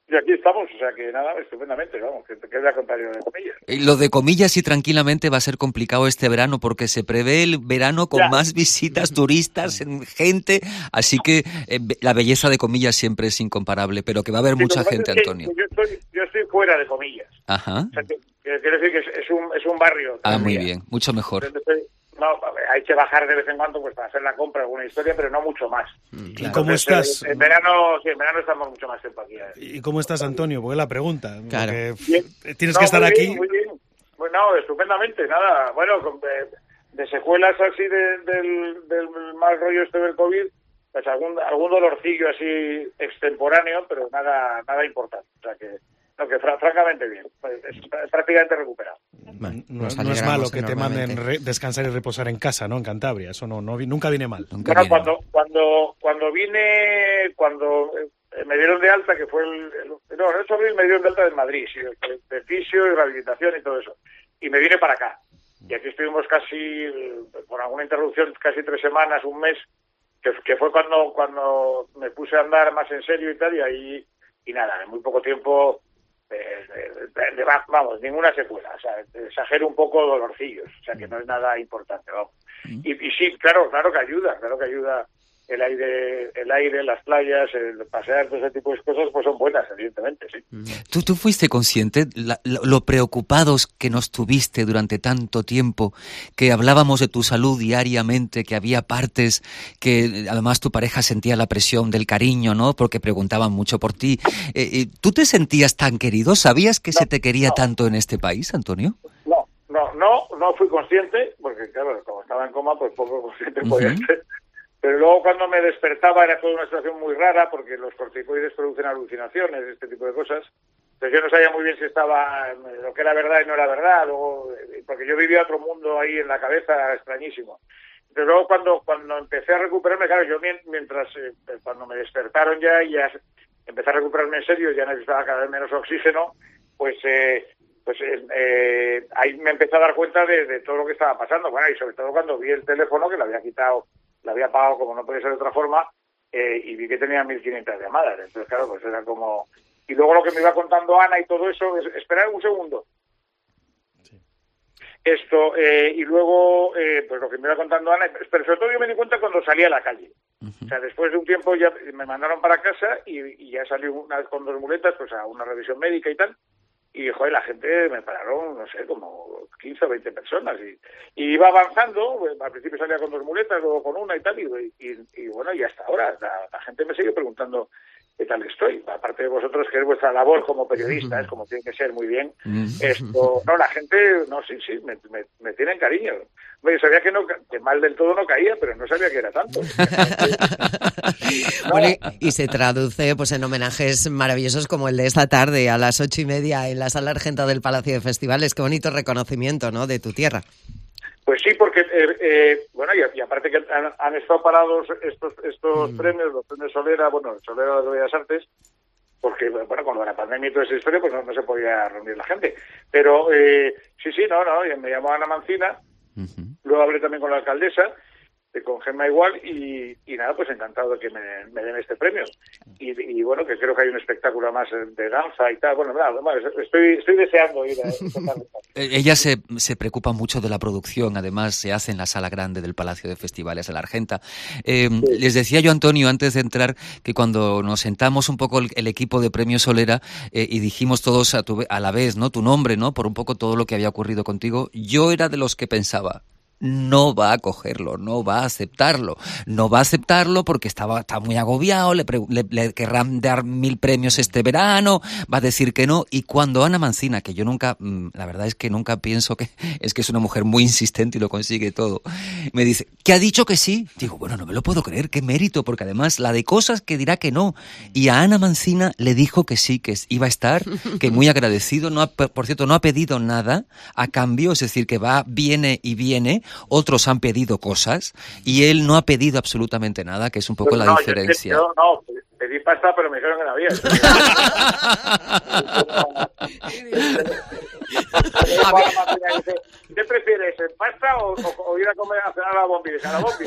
Y aquí estamos, o sea que nada, estupendamente, vamos, que te queda contrario de comillas. Y lo de comillas y tranquilamente va a ser complicado este verano porque se prevé el verano con Ya. más visitas, turistas, gente, así que eh, la belleza de comillas siempre es incomparable, pero que va a haber Sí, mucha lo que pasa gente, es que Antonio. Yo estoy, yo estoy fuera de comillas. Ajá. O sea, que, que quiere decir que es, es un, es un barrio. Ah, muy todavía. bien, mucho mejor. Entonces, no, hay que bajar de vez en cuando pues para hacer la compra, alguna historia, pero no mucho más. ¿Y cómo Entonces, estás? En, en verano, sí, en verano estamos mucho más tiempo aquí. ¿eh? ¿Y cómo estás, Antonio? Porque es la pregunta. Claro. Porque Bien. tienes No, que estar muy aquí. bien, muy bien. Bueno, estupendamente, nada. Bueno, con- de, de secuelas así de- del, del mal rollo este del COVID, pues algún, algún dolorcillo así extemporáneo, pero nada nada importante. O sea que, no, que fra- francamente bien. Pues, es, es prácticamente recuperado. No, Nos no es alegramos malo que te enormemente. manden re- descansar y reposar en casa, ¿no? En Cantabria. Eso no, no vi- nunca viene mal. Nunca Bueno, viene mal. cuando, cuando, cuando vine, cuando eh, me dieron de alta, que fue el, el- no, en ocho de abril me dieron de alta de Madrid, sí, de, de fisio y rehabilitación y todo eso. Y me vine para acá. Y aquí estuvimos casi, eh, por alguna interrupción, casi tres semanas, un mes, que, que fue cuando, cuando me puse a andar más en serio y tal, y ahí, y nada, en muy poco tiempo, eh, de- de- vamos, ninguna secuela. O sea, exagero un poco dolorcillos, o sea, que no es nada importante, vamos. Y, y sí, claro, claro que ayuda, claro que ayuda el aire, el aire, las playas, el pasear, todo ese tipo de cosas, pues son buenas, evidentemente, sí. ¿Tú, tú fuiste consciente la- lo, lo preocupados que nos tuviste durante tanto tiempo, que hablábamos de tu salud diariamente, que había partes que eh, además tu pareja sentía la presión del cariño, ¿no? Porque preguntaban mucho por ti. Eh, eh, ¿Tú te sentías tan querido? ¿Sabías que se te quería tanto en este país, Antonio? No, no, no, no fui consciente, porque claro, como estaba en coma, pues poco consciente podía Ujú. ser. Pero luego cuando me despertaba era toda una situación muy rara, porque los corticoides producen alucinaciones, este tipo de cosas. Entonces yo no sabía muy bien si estaba eh, lo que era verdad y no era verdad, luego, eh, porque yo vivía otro mundo ahí en la cabeza extrañísimo. Pero luego cuando cuando empecé a recuperarme, claro, yo mien- mientras, eh, cuando me despertaron ya y ya empecé a recuperarme en serio, ya necesitaba cada vez menos oxígeno, pues eh, pues eh, eh, ahí me empecé a dar cuenta de, de todo lo que estaba pasando. Bueno, y sobre todo cuando vi el teléfono, que le había quitado, le había pagado como no podía ser de otra forma, eh, y vi que tenía mil quinientas llamadas. Entonces, claro, pues era como... Y luego lo que me iba contando Ana y todo eso, es, esperad un segundo. Esto, eh, y luego, eh, pues lo que me iba contando Ana, pero sobre todo yo me di cuenta cuando salí a la calle. O sea, después de un tiempo ya me mandaron para casa y, y ya salí una vez con dos muletas, pues a una revisión médica y tal. Y, joder, la gente me pararon, no sé, como quince o veinte personas. Y, y iba avanzando, pues, al principio salía con dos muletas, luego con una y tal. Y, y, y bueno, y hasta ahora la, la gente me sigue preguntando qué tal estoy. Aparte de vosotros, que es vuestra labor como periodistas, como tiene que ser muy bien. Esto, no, la gente, no, sí, sí, me, me, me tienen cariño. Yo sabía que, no, que mal del todo no caía, pero no sabía que era tanto. Bueno, y, y se traduce pues en homenajes maravillosos como el de esta tarde a las ocho y media en la Sala Argenta del Palacio de Festivales. Qué bonito reconocimiento, ¿no?, de tu tierra. Pues sí, porque, eh, eh, bueno, y, y aparte que han, han estado parados estos estos Mm. premios, los premios Solera, bueno, el Solera de Bellas Artes, porque, bueno, con la pandemia y toda esa historia, pues no, no se podía reunir la gente. Pero, eh, sí, sí, no, no, y me llamó Ana Mancina, luego hablé también con la alcaldesa, eh, con Gemma igual, y, y nada, pues encantado de que me, me den este premio. Y, y bueno, que creo que hay un espectáculo más de danza y tal. Bueno, nada, bueno, estoy, estoy deseando ir a esta tarde. Eh, Ella se, se preocupa mucho de la producción, además se hace en la sala grande del Palacio de Festivales de la Argenta. Eh, les decía yo, Antonio, antes de entrar, que cuando nos sentamos un poco el, el equipo de Premio Solera eh, y dijimos todos a, tu, a la vez, ¿no?, tu nombre, ¿no?, por un poco todo lo que había ocurrido contigo, yo era de los que pensaba, no va a cogerlo, no va a aceptarlo, no va a aceptarlo porque estaba, está muy agobiado, le, pre- le, le querrán dar mil premios este verano, va a decir que no. Y cuando Ana Mancina, que yo nunca, la verdad es que nunca pienso que, es que es una mujer muy insistente y lo consigue todo, me dice, ¿que ha dicho que sí? Digo, bueno, no me lo puedo creer, qué mérito, porque además la de cosas que dirá que no. Y a Ana Mancina le dijo que sí, que iba a estar, que muy agradecido, no ha, por cierto, no ha pedido nada a cambio, es decir, que va, viene y viene. Otros han pedido cosas y él no ha pedido absolutamente nada, que es un poco Pues la no, diferencia. Yo, yo no, pedí pasta, pero me dijeron que no había. ¿Qué prefieres, pasta o, o, o ir a comer a cenar a la bombi? ¿A la bombi?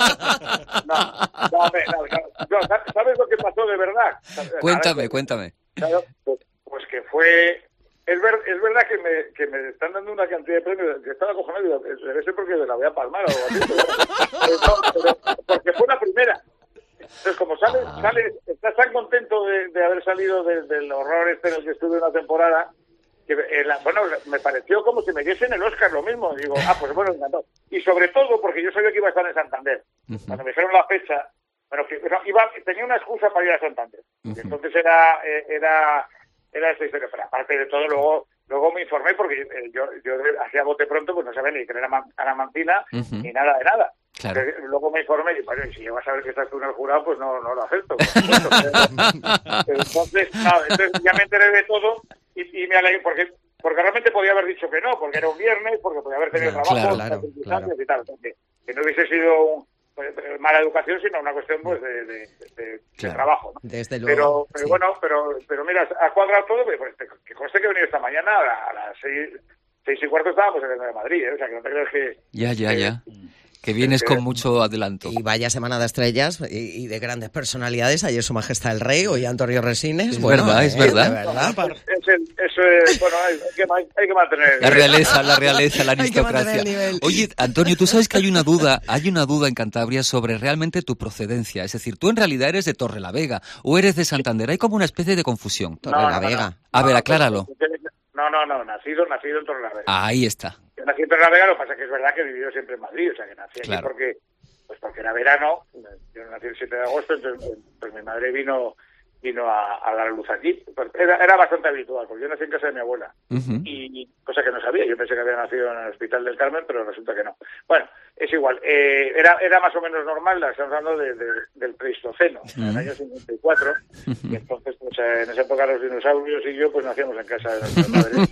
No, no, no, no, no, ¿sabes lo que pasó de verdad? Cuéntame, cuéntame. Claro, pues, pues que fue... Es, ver, es verdad que me, que me están dando una cantidad de premios que estaba acojonado y digo, debe ser porque me la voy a palmar o algo así. Pero, pero, pero, porque fue la primera. Entonces, como sales, sales estás tan contento de, de haber salido de, del horror este en el que estuve una temporada, que en la, bueno, me pareció como si me diesen el Oscar lo mismo. Digo, ah, pues bueno, encantado. Y sobre todo porque yo sabía que iba a estar en Santander. Uh-huh. Cuando me dijeron la fecha, bueno, que no, iba, tenía una excusa para ir a Santander. Uh-huh. Entonces era... era Era esta historia, pero aparte de todo, luego luego me informé porque eh, yo yo hacía bote pronto, pues no sabía ni que era Ana Mancina, uh-huh. ni nada de nada. Claro. Entonces, luego me informé y, bueno, si llegas a saber que estás tú en el jurado, pues no, no lo acepto. entonces, no, entonces ya me enteré de todo y, y me alegré porque porque realmente podía haber dicho que no, porque era un viernes, porque podía haber tenido trabajo, claro, claro, claro. y tal. Entonces, que no hubiese sido un... Pues, mala educación, sino una cuestión pues de, de, de, claro, de trabajo, ¿no? Desde luego, pero, pero sí. bueno, pero pero mira, ha cuadrado todo, pues, que conste que he venido esta mañana a las seis, seis y cuarto estábamos en el de Madrid, ¿eh? O sea, que no te creas que... Ya, ya, que, ya. Que vienes con mucho adelanto. Y vaya semana de estrellas y, y de grandes personalidades. Ayer Su Majestad el Rey, hoy Antonio Resines. Es bueno, verdad, eh, es verdad. De verdad. Es el, eso es, bueno, hay, hay, que, hay que mantener... La realeza, la realeza, la Hay que mantener aristocracia. el nivel. Oye, Antonio, tú sabes que hay una duda, hay una duda en Cantabria sobre realmente tu procedencia. Es decir, tú en realidad eres de Torrelavega o eres de Santander. Hay como una especie de confusión. Torrelavega. No, no, no. A ver, no, acláralo. No, no, no, nacido, nacido en Torrelavega. Ahí está. Yo nací en Torrelavega, lo que pasa es que es verdad que he vivido siempre en Madrid, o sea, que nací aquí Claro. porque... Pues porque era verano, yo nací el siete de agosto, entonces pues mi madre vino vino a, a dar luz aquí. Pues era, era bastante habitual, porque yo nací en casa de mi abuela, uh-huh. y cosa que no sabía, yo pensé que había nacido en el Hospital del Carmen, pero resulta que no. Bueno, es igual, eh, era era más o menos normal, estamos hablando de, de, del Pleistoceno, uh-huh. en el año cincuenta y cuatro, uh-huh. y entonces pues en esa época los dinosaurios y yo pues nacíamos en casa de nuestra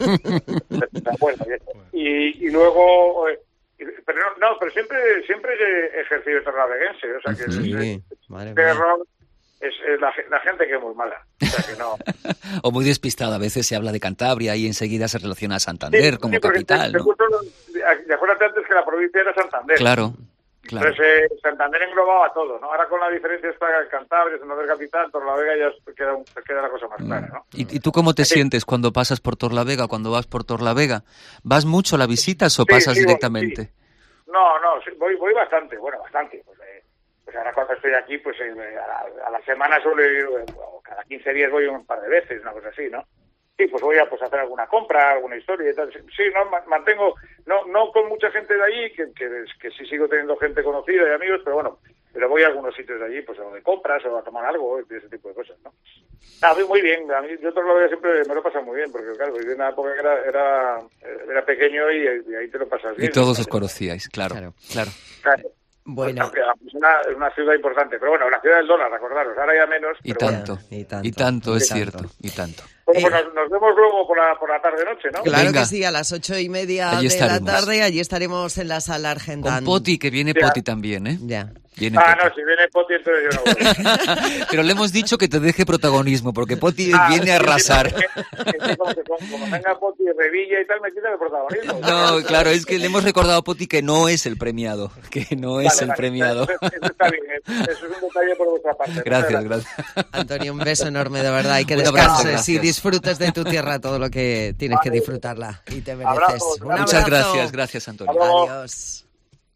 madre, de abuela, y, y luego... Eh, pero no, no, pero siempre siempre he ejercido torreveguense, o sea que sí, es, madre es, mía. error es, es la, la gente que es muy mala, o sea que no. O muy despistada, a veces se habla de Cantabria y enseguida se relaciona a Santander sí, como sí, capital, te, ¿no? Te, te acuérdate antes que la provincia era Santander. Claro, claro. Entonces eh, Santander englobaba todo, ¿no? Ahora con la diferencia está Cantabria, Santander capital, Torrelavega ya queda, un, queda la cosa más clara, ¿no? ¿Y, ¿Y tú cómo te sí. sientes cuando pasas por Torrelavega, cuando vas por Torrelavega? ¿Vas mucho, la visitas o sí, pasas sí, directamente? Sí. No, no, sí, voy voy bastante, bueno, bastante. Pues, eh, pues ahora cuando estoy aquí, pues eh, a, la, a la semana suelo ir, eh, cada quince días voy un par de veces, una cosa así, ¿no? Sí, pues voy a pues, hacer alguna compra, alguna historia y tal. Sí, no, mantengo, no no con mucha gente de allí, que, que, que sí sigo teniendo gente conocida y amigos, pero bueno, pero voy a algunos sitios de allí, pues o de compras o a tomar algo, de ese tipo de cosas, ¿no? Ah, muy bien, a mí yo todo lo veo siempre me lo he pasado muy bien, porque claro, viví en una época que era, era, era pequeño y, y ahí te lo pasas bien. Y todos os conocíais, claro, claro. claro. claro. Bueno. Es una, es una ciudad importante, pero bueno, la ciudad del dólar, recordaros, ahora ya menos. Y pero tanto, bueno. y tanto, y tanto, es y tanto. cierto, y tanto. Bueno, pues nos, nos vemos luego por la, por la tarde-noche, ¿no? Claro Venga. que sí, a las ocho y media Allí de la estaremos. tarde, allí estaremos en la sala Argentan. Con Poti, que viene Ya. Poti también, ¿eh? Ya. Viene Ah, Poti. no, si viene Poti, entonces yo no voy. Pero le hemos dicho que te deje protagonismo, porque Poti Ah, viene a sí, arrasar. sí, es que como, que como, como venga Poti, Revilla y tal, me quita el protagonismo. No, claro, es que le hemos recordado a Poti que no es el premiado, que no es Vale, el vale, premiado. Eso, eso está bien, eso es un detalle por vuestra parte. Gracias, gracias. Antonio, un beso enorme, de verdad, y que Un abrazo, descanses gracias. y disfrutes de tu tierra todo lo que tienes que disfrutarla y te mereces. Abrazos, Un gracias. Muchas abrazo. gracias, gracias, Antonio. Hasta luego. Adiós.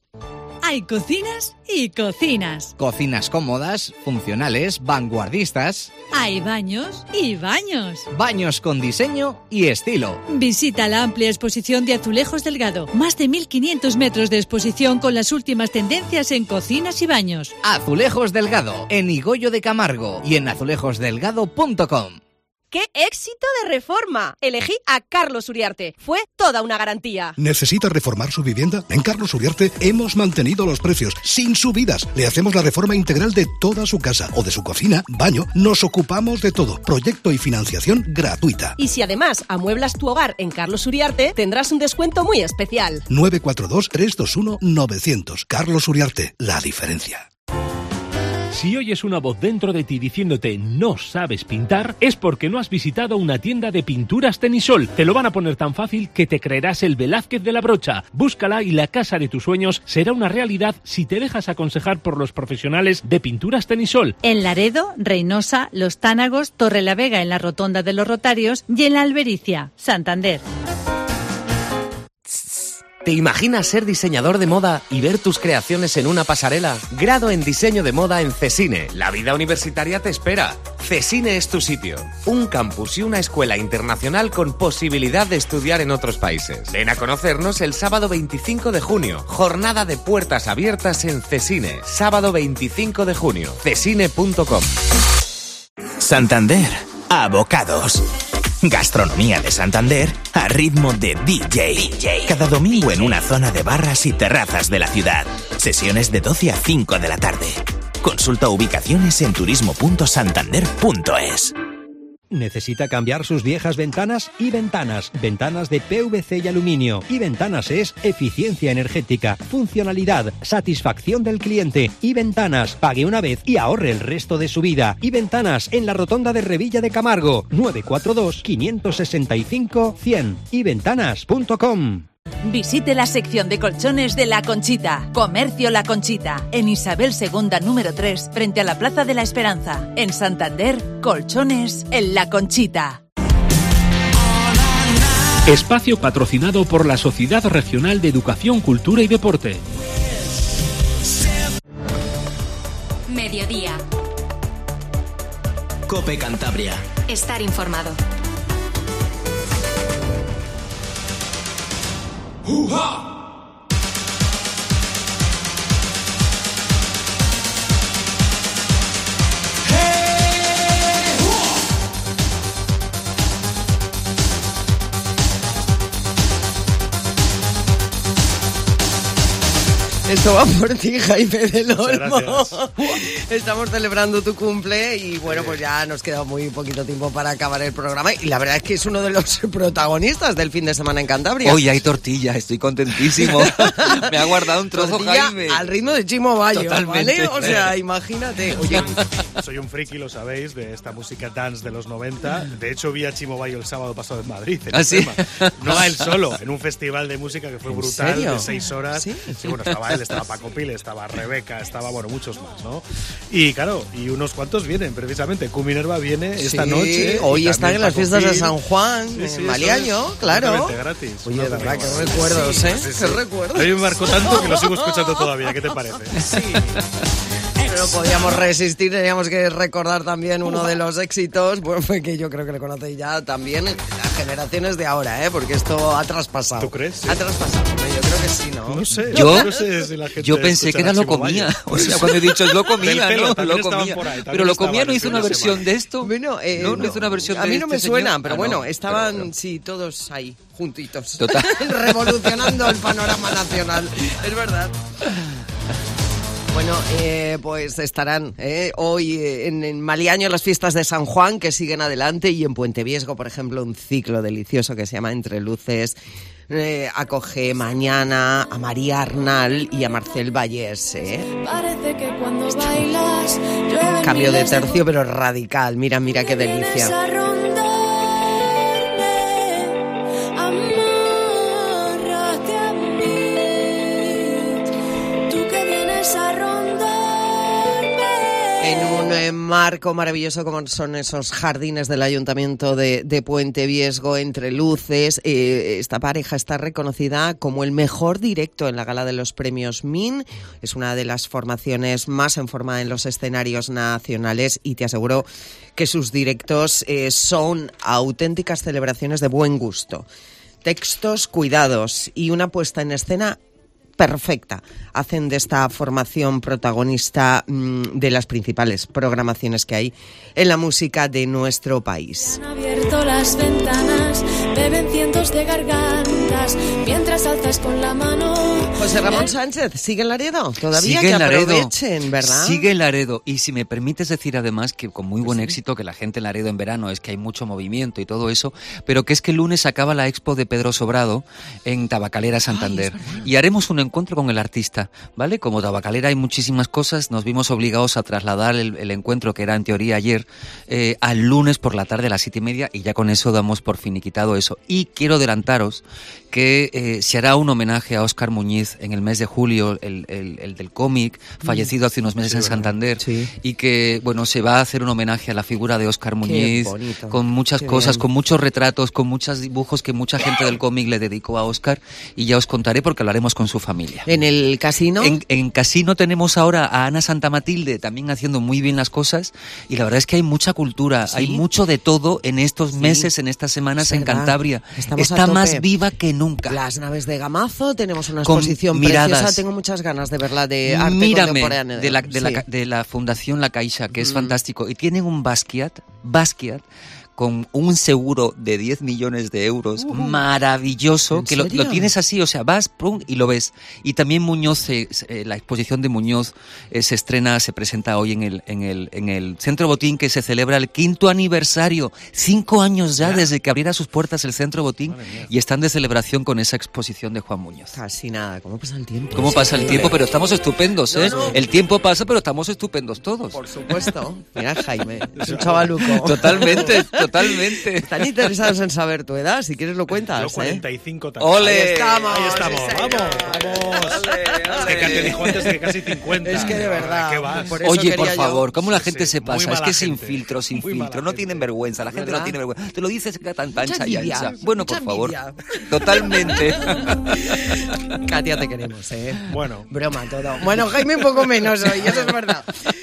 Hay cocinas y cocinas. Cocinas cómodas, funcionales, vanguardistas, Hay baños y baños. baños con diseño y estilo. Visita la amplia exposición de Azulejos Delgado. Más de mil quinientos metros de exposición con las últimas tendencias en cocinas y baños. Azulejos Delgado, en Higoyo de Camargo y en azulejos delgado punto com. ¡Qué éxito de reforma! Elegí a Carlos Uriarte. Fue toda una garantía. ¿Necesita reformar su vivienda? En Carlos Uriarte hemos mantenido los precios sin subidas. Le hacemos la reforma integral de toda su casa o de su cocina, baño. Nos ocupamos de todo. Proyecto y financiación gratuita. Y si además amueblas tu hogar en Carlos Uriarte, tendrás un descuento muy especial. nueve cuatro dos, tres dos uno, nueve cero cero. Carlos Uriarte, la diferencia. Si oyes una voz dentro de ti diciéndote no sabes pintar, es porque no has visitado una tienda de pinturas Tenisol. Te lo van a poner tan fácil que te creerás el Velázquez de la brocha. Búscala y la casa de tus sueños será una realidad si te dejas aconsejar por los profesionales de pinturas Tenisol. En Laredo, Reynosa, Los Tánagos, Torrelavega en la Rotonda de los Rotarios y en la Albericia, Santander. ¿Te imaginas ser diseñador de moda y ver tus creaciones en una pasarela? Grado en diseño de moda en CESINE. La vida universitaria te espera. CESINE es tu sitio. Un campus y una escuela internacional con posibilidad de estudiar en otros países. Ven a conocernos el sábado veinticinco de junio. Jornada de puertas abiertas en CESINE. Sábado veinticinco de junio. cesine punto com. Santander. Abocados. Gastronomía de Santander a ritmo de D J. Cada domingo en una zona de barras y terrazas de la ciudad. Sesiones de doce a cinco de la tarde. Consulta ubicaciones en turismo punto santander punto es. ¿Necesita cambiar sus viejas ventanas? Y Ventanas, ventanas de P V C y aluminio. Y Ventanas es eficiencia energética, funcionalidad, satisfacción del cliente. Y Ventanas, pague una vez y ahorre el resto de su vida. Y Ventanas en la Rotonda de Revilla de Camargo, nueve cuatro dos, cinco seis cinco, cien. y ventanas punto com. Visite la sección de colchones de La Conchita. Comercio La Conchita, en Isabel segunda número tres, frente a la Plaza de la Esperanza. En Santander, colchones en La Conchita. Espacio patrocinado por la Sociedad Regional de Educación, Cultura y Deporte. Mediodía. COPE Cantabria. Estar informado. ¡Uja! Esto va por ti, Jaime del Olmo. Gracias. Estamos celebrando tu cumple y bueno, pues ya nos queda muy poquito tiempo para acabar el programa y la verdad es que es uno de los protagonistas del fin de semana en Cantabria. Hoy hay tortilla, estoy contentísimo. Me ha guardado un trozo, Tortilla Jaime. al ritmo de Chimo Bayo, Totalmente. ¿vale? O sea, imagínate. Oye, soy un friki, lo sabéis, de esta música dance de los noventa. De hecho, vi a Chimo Bayo el sábado pasado en Madrid. En ¿Ah, sí? Tema. No a él solo, en un festival de música que fue ¿En brutal, serio? de seis horas. ¿Sí? Sí, bueno, estaba él, estaba Paco Pile, estaba Rebeca, estaba, bueno, muchos más, ¿no? Y claro, y unos cuantos vienen, precisamente. Q Minerva viene esta Sí, noche. hoy y están en también las Paco fiestas de Pil. San Juan, Sí, sí, en eso Maliaño, es. claro. Completamente gratis. Oye, No de te verdad, digo, qué ¿eh? recuerdos, Sí, ¿eh? sí, sí. Qué recuerdos. A mí me marcó tanto que lo sigo escuchando todavía. ¿Qué te parece? No podíamos resistir, teníamos que recordar también uno de los éxitos, bueno, que yo creo que le conocéis ya también las generaciones de ahora, ¿eh? Porque esto ha traspasado. ¿Tú crees? Sí. Ha traspasado, yo creo que sí, ¿no? No sé, Yo, no sé si la gente yo pensé que era escuchará lo Chimo Bayo. comía. O sea, cuando he dicho lo comía, Del pelo, ¿no? también Lo estaban comía. por ahí, también Pero lo comía estaban no el hizo fin una de versión semana. de esto. Bueno, eh, no, no hizo una versión a de mí no me este suena, señor. pero Ah, bueno, no. estaban, Pero- sí, todos ahí, juntitos, Total. revolucionando el panorama nacional, es verdad. Bueno, eh, pues estarán eh, hoy eh, en, en Maliaño las fiestas de San Juan que siguen adelante y en Puente Viesgo, por ejemplo, un ciclo delicioso que se llama Entre Luces. Eh, acoge mañana a María Arnal y a Marcel Vallés. ¿eh? Parece que cuando bailas llueven Cambio de miles de tercio, pero radical. Mira, mira qué Vienes delicia. a rondarme, amárrate a mí. Tú que vienes a rondarme. En un eh, marco maravilloso como son esos jardines del Ayuntamiento de, de Puente Viesgo, Entre Luces, eh, esta pareja está reconocida como el mejor directo en la gala de los premios M I N. Es una de las formaciones más en forma en los escenarios nacionales y te aseguro que sus directos eh, son auténticas celebraciones de buen gusto. Textos cuidados y una puesta en escena perfecta. Hacen de esta formación protagonista mmm, de las principales programaciones que hay en la música de nuestro país. Han abierto las ventanas, beben cientos de gargantas, mientras alzas con la mano José Ramón Sánchez, ¿sigue en Laredo? Todavía Sigue que en Laredo. aprovechen, ¿verdad? Sigue en Laredo. Y si me permites decir además que con muy buen éxito, que la gente en Laredo en verano es que hay mucho movimiento y todo eso, pero que es que el lunes acaba la expo de Pedro Sobrado en Tabacalera, Santander. Ay, y haremos un encuentro con el artista, ¿vale? Como Tabacalera hay muchísimas cosas, nos vimos obligados a trasladar el, el encuentro, que era en teoría ayer, eh, al lunes por la tarde a las siete y media, y ya con eso damos por finiquitado eso. Y quiero adelantaros que eh, se hará un homenaje a Óscar Muñiz en el mes de julio, el, el, el del cómic, fallecido hace unos meses sí, en Santander, sí. y que, bueno, se va a hacer un homenaje a la figura de Óscar Muñiz, con muchas Qué cosas, bien. con muchos retratos, con muchos dibujos que mucha gente del cómic le dedicó a Óscar, y ya os contaré porque hablaremos con su familia. ¿En el casino? En, en casino tenemos ahora a Ana Santamatilde también haciendo muy bien las cosas, y la verdad es que hay mucha cultura, ¿sí? hay mucho de todo en estos sí. meses, en estas semanas en Cantabria. Estamos Está más viva que nunca. Las naves de Gamazo, tenemos una exposición preciosa, tengo muchas ganas de verla, de arte Mírame, contemporáneo. de la, de, sí. la, de la Fundación La Caixa, que mm. es fantástico, y tienen un Basquiat, Basquiat, con un seguro de diez millones de euros, uh, maravilloso, que lo, lo tienes así, o sea, vas pum, y lo ves. Y también Muñoz, eh, la exposición de Muñoz eh, se estrena, se presenta hoy en el, en el, en el Centro Botín, que se celebra el quinto aniversario, cinco años ya, ya. desde que abriera sus puertas el Centro Botín, y están de celebración con esa exposición de Juan Muñoz. Casi nada, ¿cómo pasa el tiempo? ¿Cómo pasa el tiempo? Pero estamos estupendos, ¿eh? No, no. El tiempo pasa, pero estamos estupendos todos. Por supuesto. Mira, Jaime, es un chavaluco. Totalmente, Totalmente. Están interesados en saber tu edad, si quieres lo cuentas. Yo cuarenta y cinco ¿eh? también. ¡Ole! Ahí estamos. Ahí estamos, sí, vamos, vamos. Es que Katia dijo antes que casi cincuenta. Es que de verdad. ¿Qué vas? Por Oye, por favor, yo... ¿cómo la sí, gente sí, se pasa? Es que gente. sin filtro, sin muy filtro. No tienen vergüenza, la gente ¿verdad? no tiene vergüenza. Te lo dices que tan ancha y ancha. Bueno, por favor. Totalmente. Katia, te queremos, ¿eh? Bueno. Broma todo. Bueno, Jaime un poco menos hoy, eso es verdad.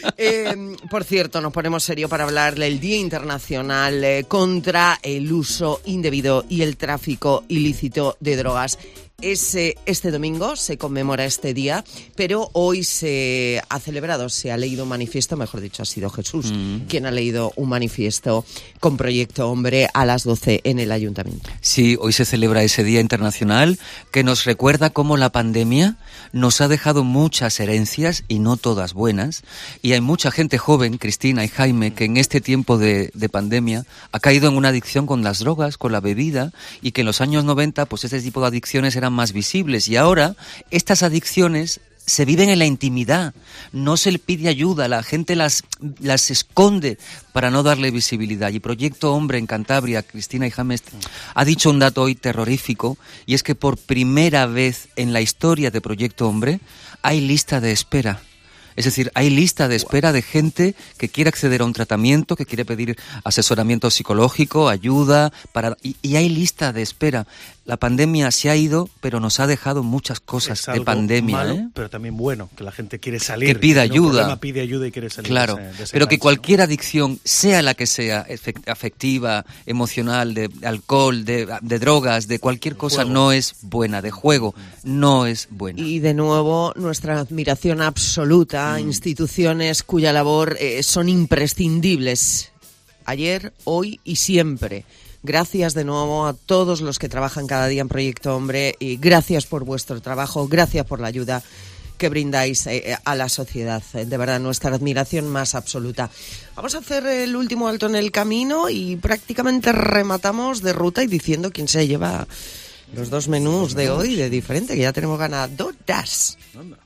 Eh, por cierto, nos ponemos serio para hablar del Día Internacional eh, contra el uso indebido y el tráfico ilícito de drogas. Es, eh, este domingo se conmemora este día, pero hoy se ha celebrado, se ha leído un manifiesto, mejor dicho, ha sido Jesús mm. quien ha leído un manifiesto con Proyecto Hombre a las doce en el Ayuntamiento. Sí, hoy se celebra ese Día Internacional que nos recuerda cómo la pandemia nos ha dejado muchas herencias y no todas buenas, y hay mucha gente joven, Cristina y Jaime, que en este tiempo de, de pandemia ha caído en una adicción con las drogas, con la bebida, y que en los años noventa pues ese tipo de adicciones eran más visibles, y ahora estas adicciones se viven en la intimidad, no se le pide ayuda, la gente las, las esconde para no darle visibilidad. Y Proyecto Hombre en Cantabria, Cristina y James, ha dicho un dato hoy terrorífico, y es que por primera vez en la historia de Proyecto Hombre hay lista de espera. Es decir, hay lista de espera de gente que quiere acceder a un tratamiento, que quiere pedir asesoramiento psicológico, ayuda, para y, y hay lista de espera. La pandemia se ha ido, pero nos ha dejado muchas cosas es de algo pandemia. Malo, ¿eh? pero también bueno, que la gente quiere salir. Que pida ayuda. No, pide ayuda y quiere salir. Claro, de ese, de ese pero gancho, que cualquier ¿no? adicción, sea la que sea, afectiva, emocional, de alcohol, de, de drogas, de cualquier cosa, juego. no es buena. De juego, no es buena. Y de nuevo, nuestra admiración absoluta a mm. instituciones cuya labor eh, son imprescindibles. Ayer, hoy y siempre. Gracias de nuevo a todos los que trabajan cada día en Proyecto Hombre, y gracias por vuestro trabajo, gracias por la ayuda que brindáis eh, a la sociedad. De verdad, nuestra admiración más absoluta. Vamos a hacer el último alto en el camino y prácticamente rematamos de ruta y diciendo quién se lleva los dos menús de hoy de diferente, que ya tenemos ganadoras.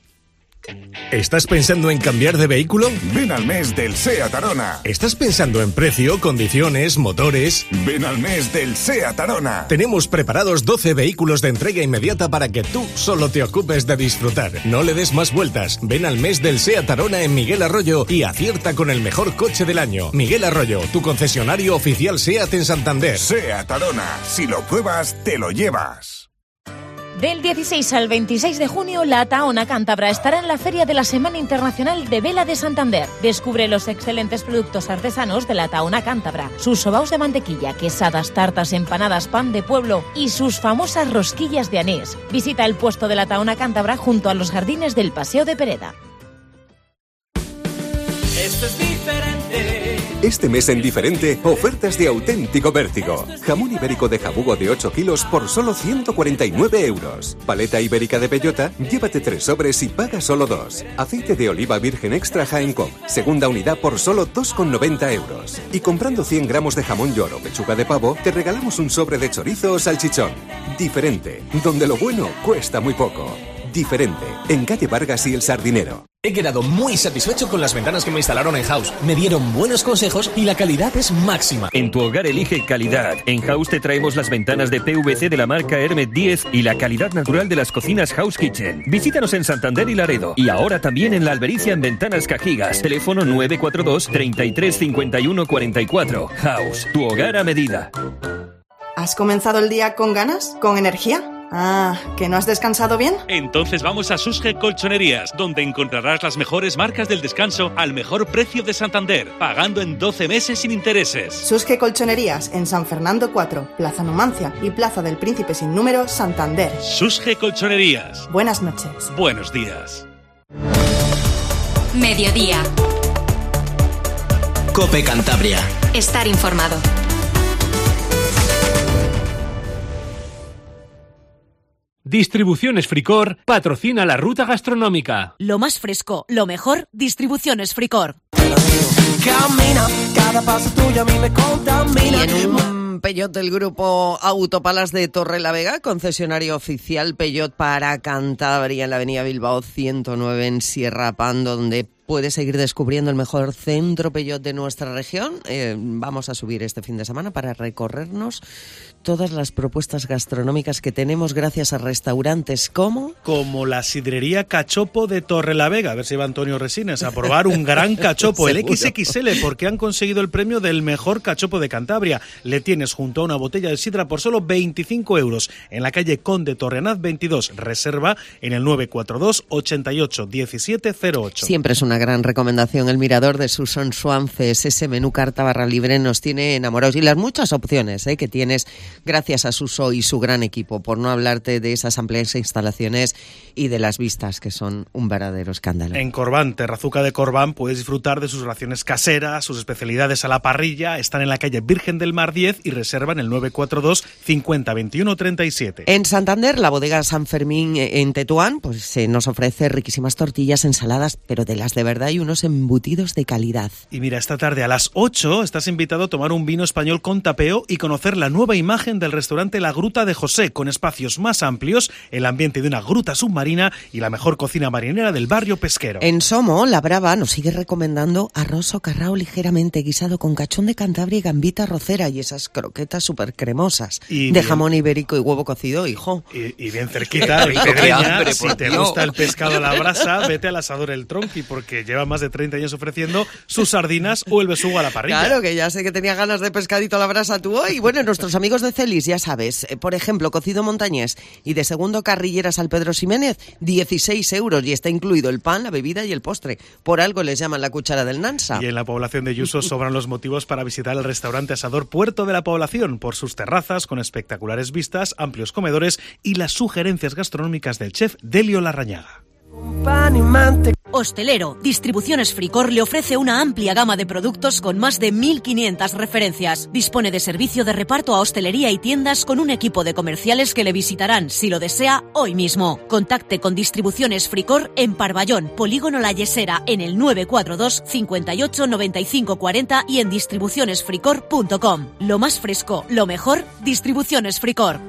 ¿Estás pensando en cambiar de vehículo? Ven al mes del SEAT Arona. ¿Estás pensando en precio, condiciones, motores? Ven al mes del SEAT Arona. Tenemos preparados doce vehículos de entrega inmediata para que tú solo te ocupes de disfrutar. No le des más vueltas. Ven al mes del SEAT Arona en Miguel Arroyo y acierta con el mejor coche del año. Miguel Arroyo, tu concesionario oficial SEAT en Santander. SEAT Arona. Si lo pruebas, te lo llevas. Del dieciséis al veintiséis de junio, la Tahona Cántabra estará en la Feria de la Semana Internacional de Vela de Santander. Descubre los excelentes productos artesanos de la Tahona Cántabra, sus sobaos de mantequilla, quesadas, tartas, empanadas, pan de pueblo y sus famosas rosquillas de anís. Visita el puesto de la Tahona Cántabra junto a los jardines del Paseo de Pereda. Esto es diferente. Este mes en Diferente, ofertas de auténtico vértigo. Jamón ibérico de jabugo de ocho kilos por solo ciento cuarenta y nueve euros. Paleta ibérica de bellota, llévate tres sobres y paga solo dos. Aceite de oliva virgen extra Jaencom, segunda unidad por solo dos con noventa euros. Y comprando cien gramos de jamón york o pechuga de pavo, te regalamos un sobre de chorizo o salchichón. Diferente, donde lo bueno cuesta muy poco. Diferente, en calle Vargas y El Sardinero. He quedado muy satisfecho con las ventanas que me instalaron en House. Me dieron buenos consejos y la calidad es máxima. En tu hogar elige calidad. En House te traemos las ventanas de P V C de la marca Hermet diez y la calidad natural de las cocinas House Kitchen. Visítanos en Santander y Laredo. Y ahora también en La Albericia en Ventanas Cajigas. Teléfono nueve cuatro dos, treinta y tres, cincuenta y uno cuarenta y cuatro. House, tu hogar a medida. ¿Has comenzado el día con ganas? ¿Con energía? Ah, ¿que no has descansado bien? Entonces vamos a Susge Colchonerías, donde encontrarás las mejores marcas del descanso al mejor precio de Santander, pagando en doce meses sin intereses. Susge Colchonerías, en San Fernando cuatro, Plaza Numancia y Plaza del Príncipe sin número, Santander. Susge Colchonerías. Buenas noches. Buenos días. Mediodía. COPE Cantabria. Estar informado. Distribuciones Fricor patrocina la ruta gastronómica. Lo más fresco, lo mejor, Distribuciones Fricor. Camina, cada paso tuyo a mí me contamina. Y en un Peugeot del grupo Autopalas de Torrelavega, concesionario oficial Peugeot para Cantabria en la avenida Bilbao ciento nueve en Sierra Pando, donde puedes seguir descubriendo el mejor centro Peugeot de nuestra región. Eh, vamos a subir este fin de semana para recorrernos todas las propuestas gastronómicas que tenemos gracias a restaurantes como... Como la sidrería Cachopo de Torrelavega. A ver si va Antonio Resines a probar un gran cachopo, el equis equis ele, porque han conseguido el premio del mejor cachopo de Cantabria. Le tienes junto a una botella de sidra por solo veinticinco euros en la calle Conde Torrenaz veintidós. Reserva en el nueve cuatro dos, ochenta y ocho, diecisiete cero ocho. Siempre es una gran recomendación. El mirador de Susan Suances, ese menú carta barra libre nos tiene enamorados, y las muchas opciones ¿eh? que tienes gracias a Suso y su gran equipo, por no hablarte de esas amplias instalaciones y de las vistas que son un verdadero escándalo. En Corbán, Terrazuca de Corbán, puedes disfrutar de sus raciones caseras, sus especialidades a la parrilla. Están en la calle Virgen del Mar diez y reservan el nueve cuatro dos, cincuenta, veintiuno, treinta y siete. En Santander, la bodega San Fermín en Tetuán, pues eh, nos ofrece riquísimas tortillas, ensaladas, pero de las de verdad, y unos embutidos de calidad. Y mira, esta tarde a las ocho estás invitado a tomar un vino español con tapeo y conocer la nueva imagen del restaurante La Gruta de José, con espacios más amplios, el ambiente de una gruta submarina y la mejor cocina marinera del barrio pesquero. En Somo, La Brava nos sigue recomendando arroz o carrao ligeramente guisado con cachón de Cantabria y gambita arrocera y esas croquetas súper cremosas de bien, jamón ibérico y huevo cocido, hijo. Y, y bien cerquita, en Pedreña, si te gusta el pescado a la brasa, vete al asador El Tronqui, porque lleva más de treinta años ofreciendo sus sardinas o el besugo a la parrilla. Claro, que ya sé que tenía ganas de pescadito a la brasa tú hoy. Bueno, nuestros amigos de Celis, ya sabes, por ejemplo, cocido montañés y de segundo carrilleras al Pedro Ximénez, dieciséis euros, y está incluido el pan, la bebida y el postre. Por algo les llaman la cuchara del Nansa. Y en la población de Yuso sobran los motivos para visitar el restaurante Asador Puerto de la Población, por sus terrazas con espectaculares vistas, amplios comedores y las sugerencias gastronómicas del chef Delio Larrañaga. Hostelero, Distribuciones Fricor le ofrece una amplia gama de productos con más de mil quinientas referencias. Dispone de servicio de reparto a hostelería y tiendas con un equipo de comerciales que le visitarán, si lo desea, hoy mismo. Contacte con Distribuciones Fricor en Parvallón, Polígono La Yesera, en el nueve cuatro dos, cincuenta y ocho, noventa y cinco cuarenta y en distribuciones fricor punto com. Lo más fresco, lo mejor, Distribuciones Fricor.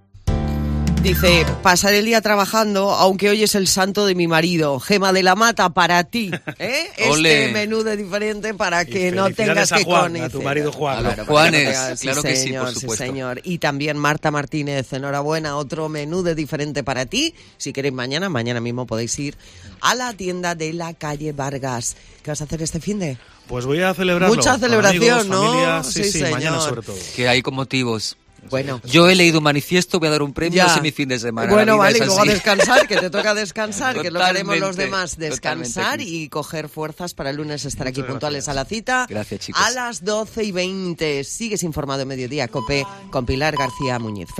Dice, pasar el día trabajando, aunque hoy es el santo de mi marido. Gema de la Mata, para ti. ¿eh? Este menú de diferente para que no tengas a que Juan, conocer. A tu marido Juan. A los Juanes, sí, claro que sí, señor, por supuesto. Sí, señor. Y también Marta Martínez, enhorabuena, otro menú de diferente para ti. Si queréis mañana, mañana mismo podéis ir a la tienda de la calle Vargas. ¿Qué vas a hacer este fin de? Pues voy a celebrarlo. Mucha celebración, amigos, ¿no? Familia, sí, sí, sí mañana sobre todo. Que hay con motivos. Bueno, yo he leído un manifiesto, voy a dar un premio ya. ese mi fin de semana. Bueno, vale, y luego así. a descansar, que te toca descansar, que es lo que haremos los Totalmente, demás, descansar totalmente. y coger fuerzas para el lunes estar Muchas aquí puntuales gracias. a la cita. Gracias, chicos. A las doce y veinte. Sigues informado en Mediodía, COPE, con Pilar García Muñiz.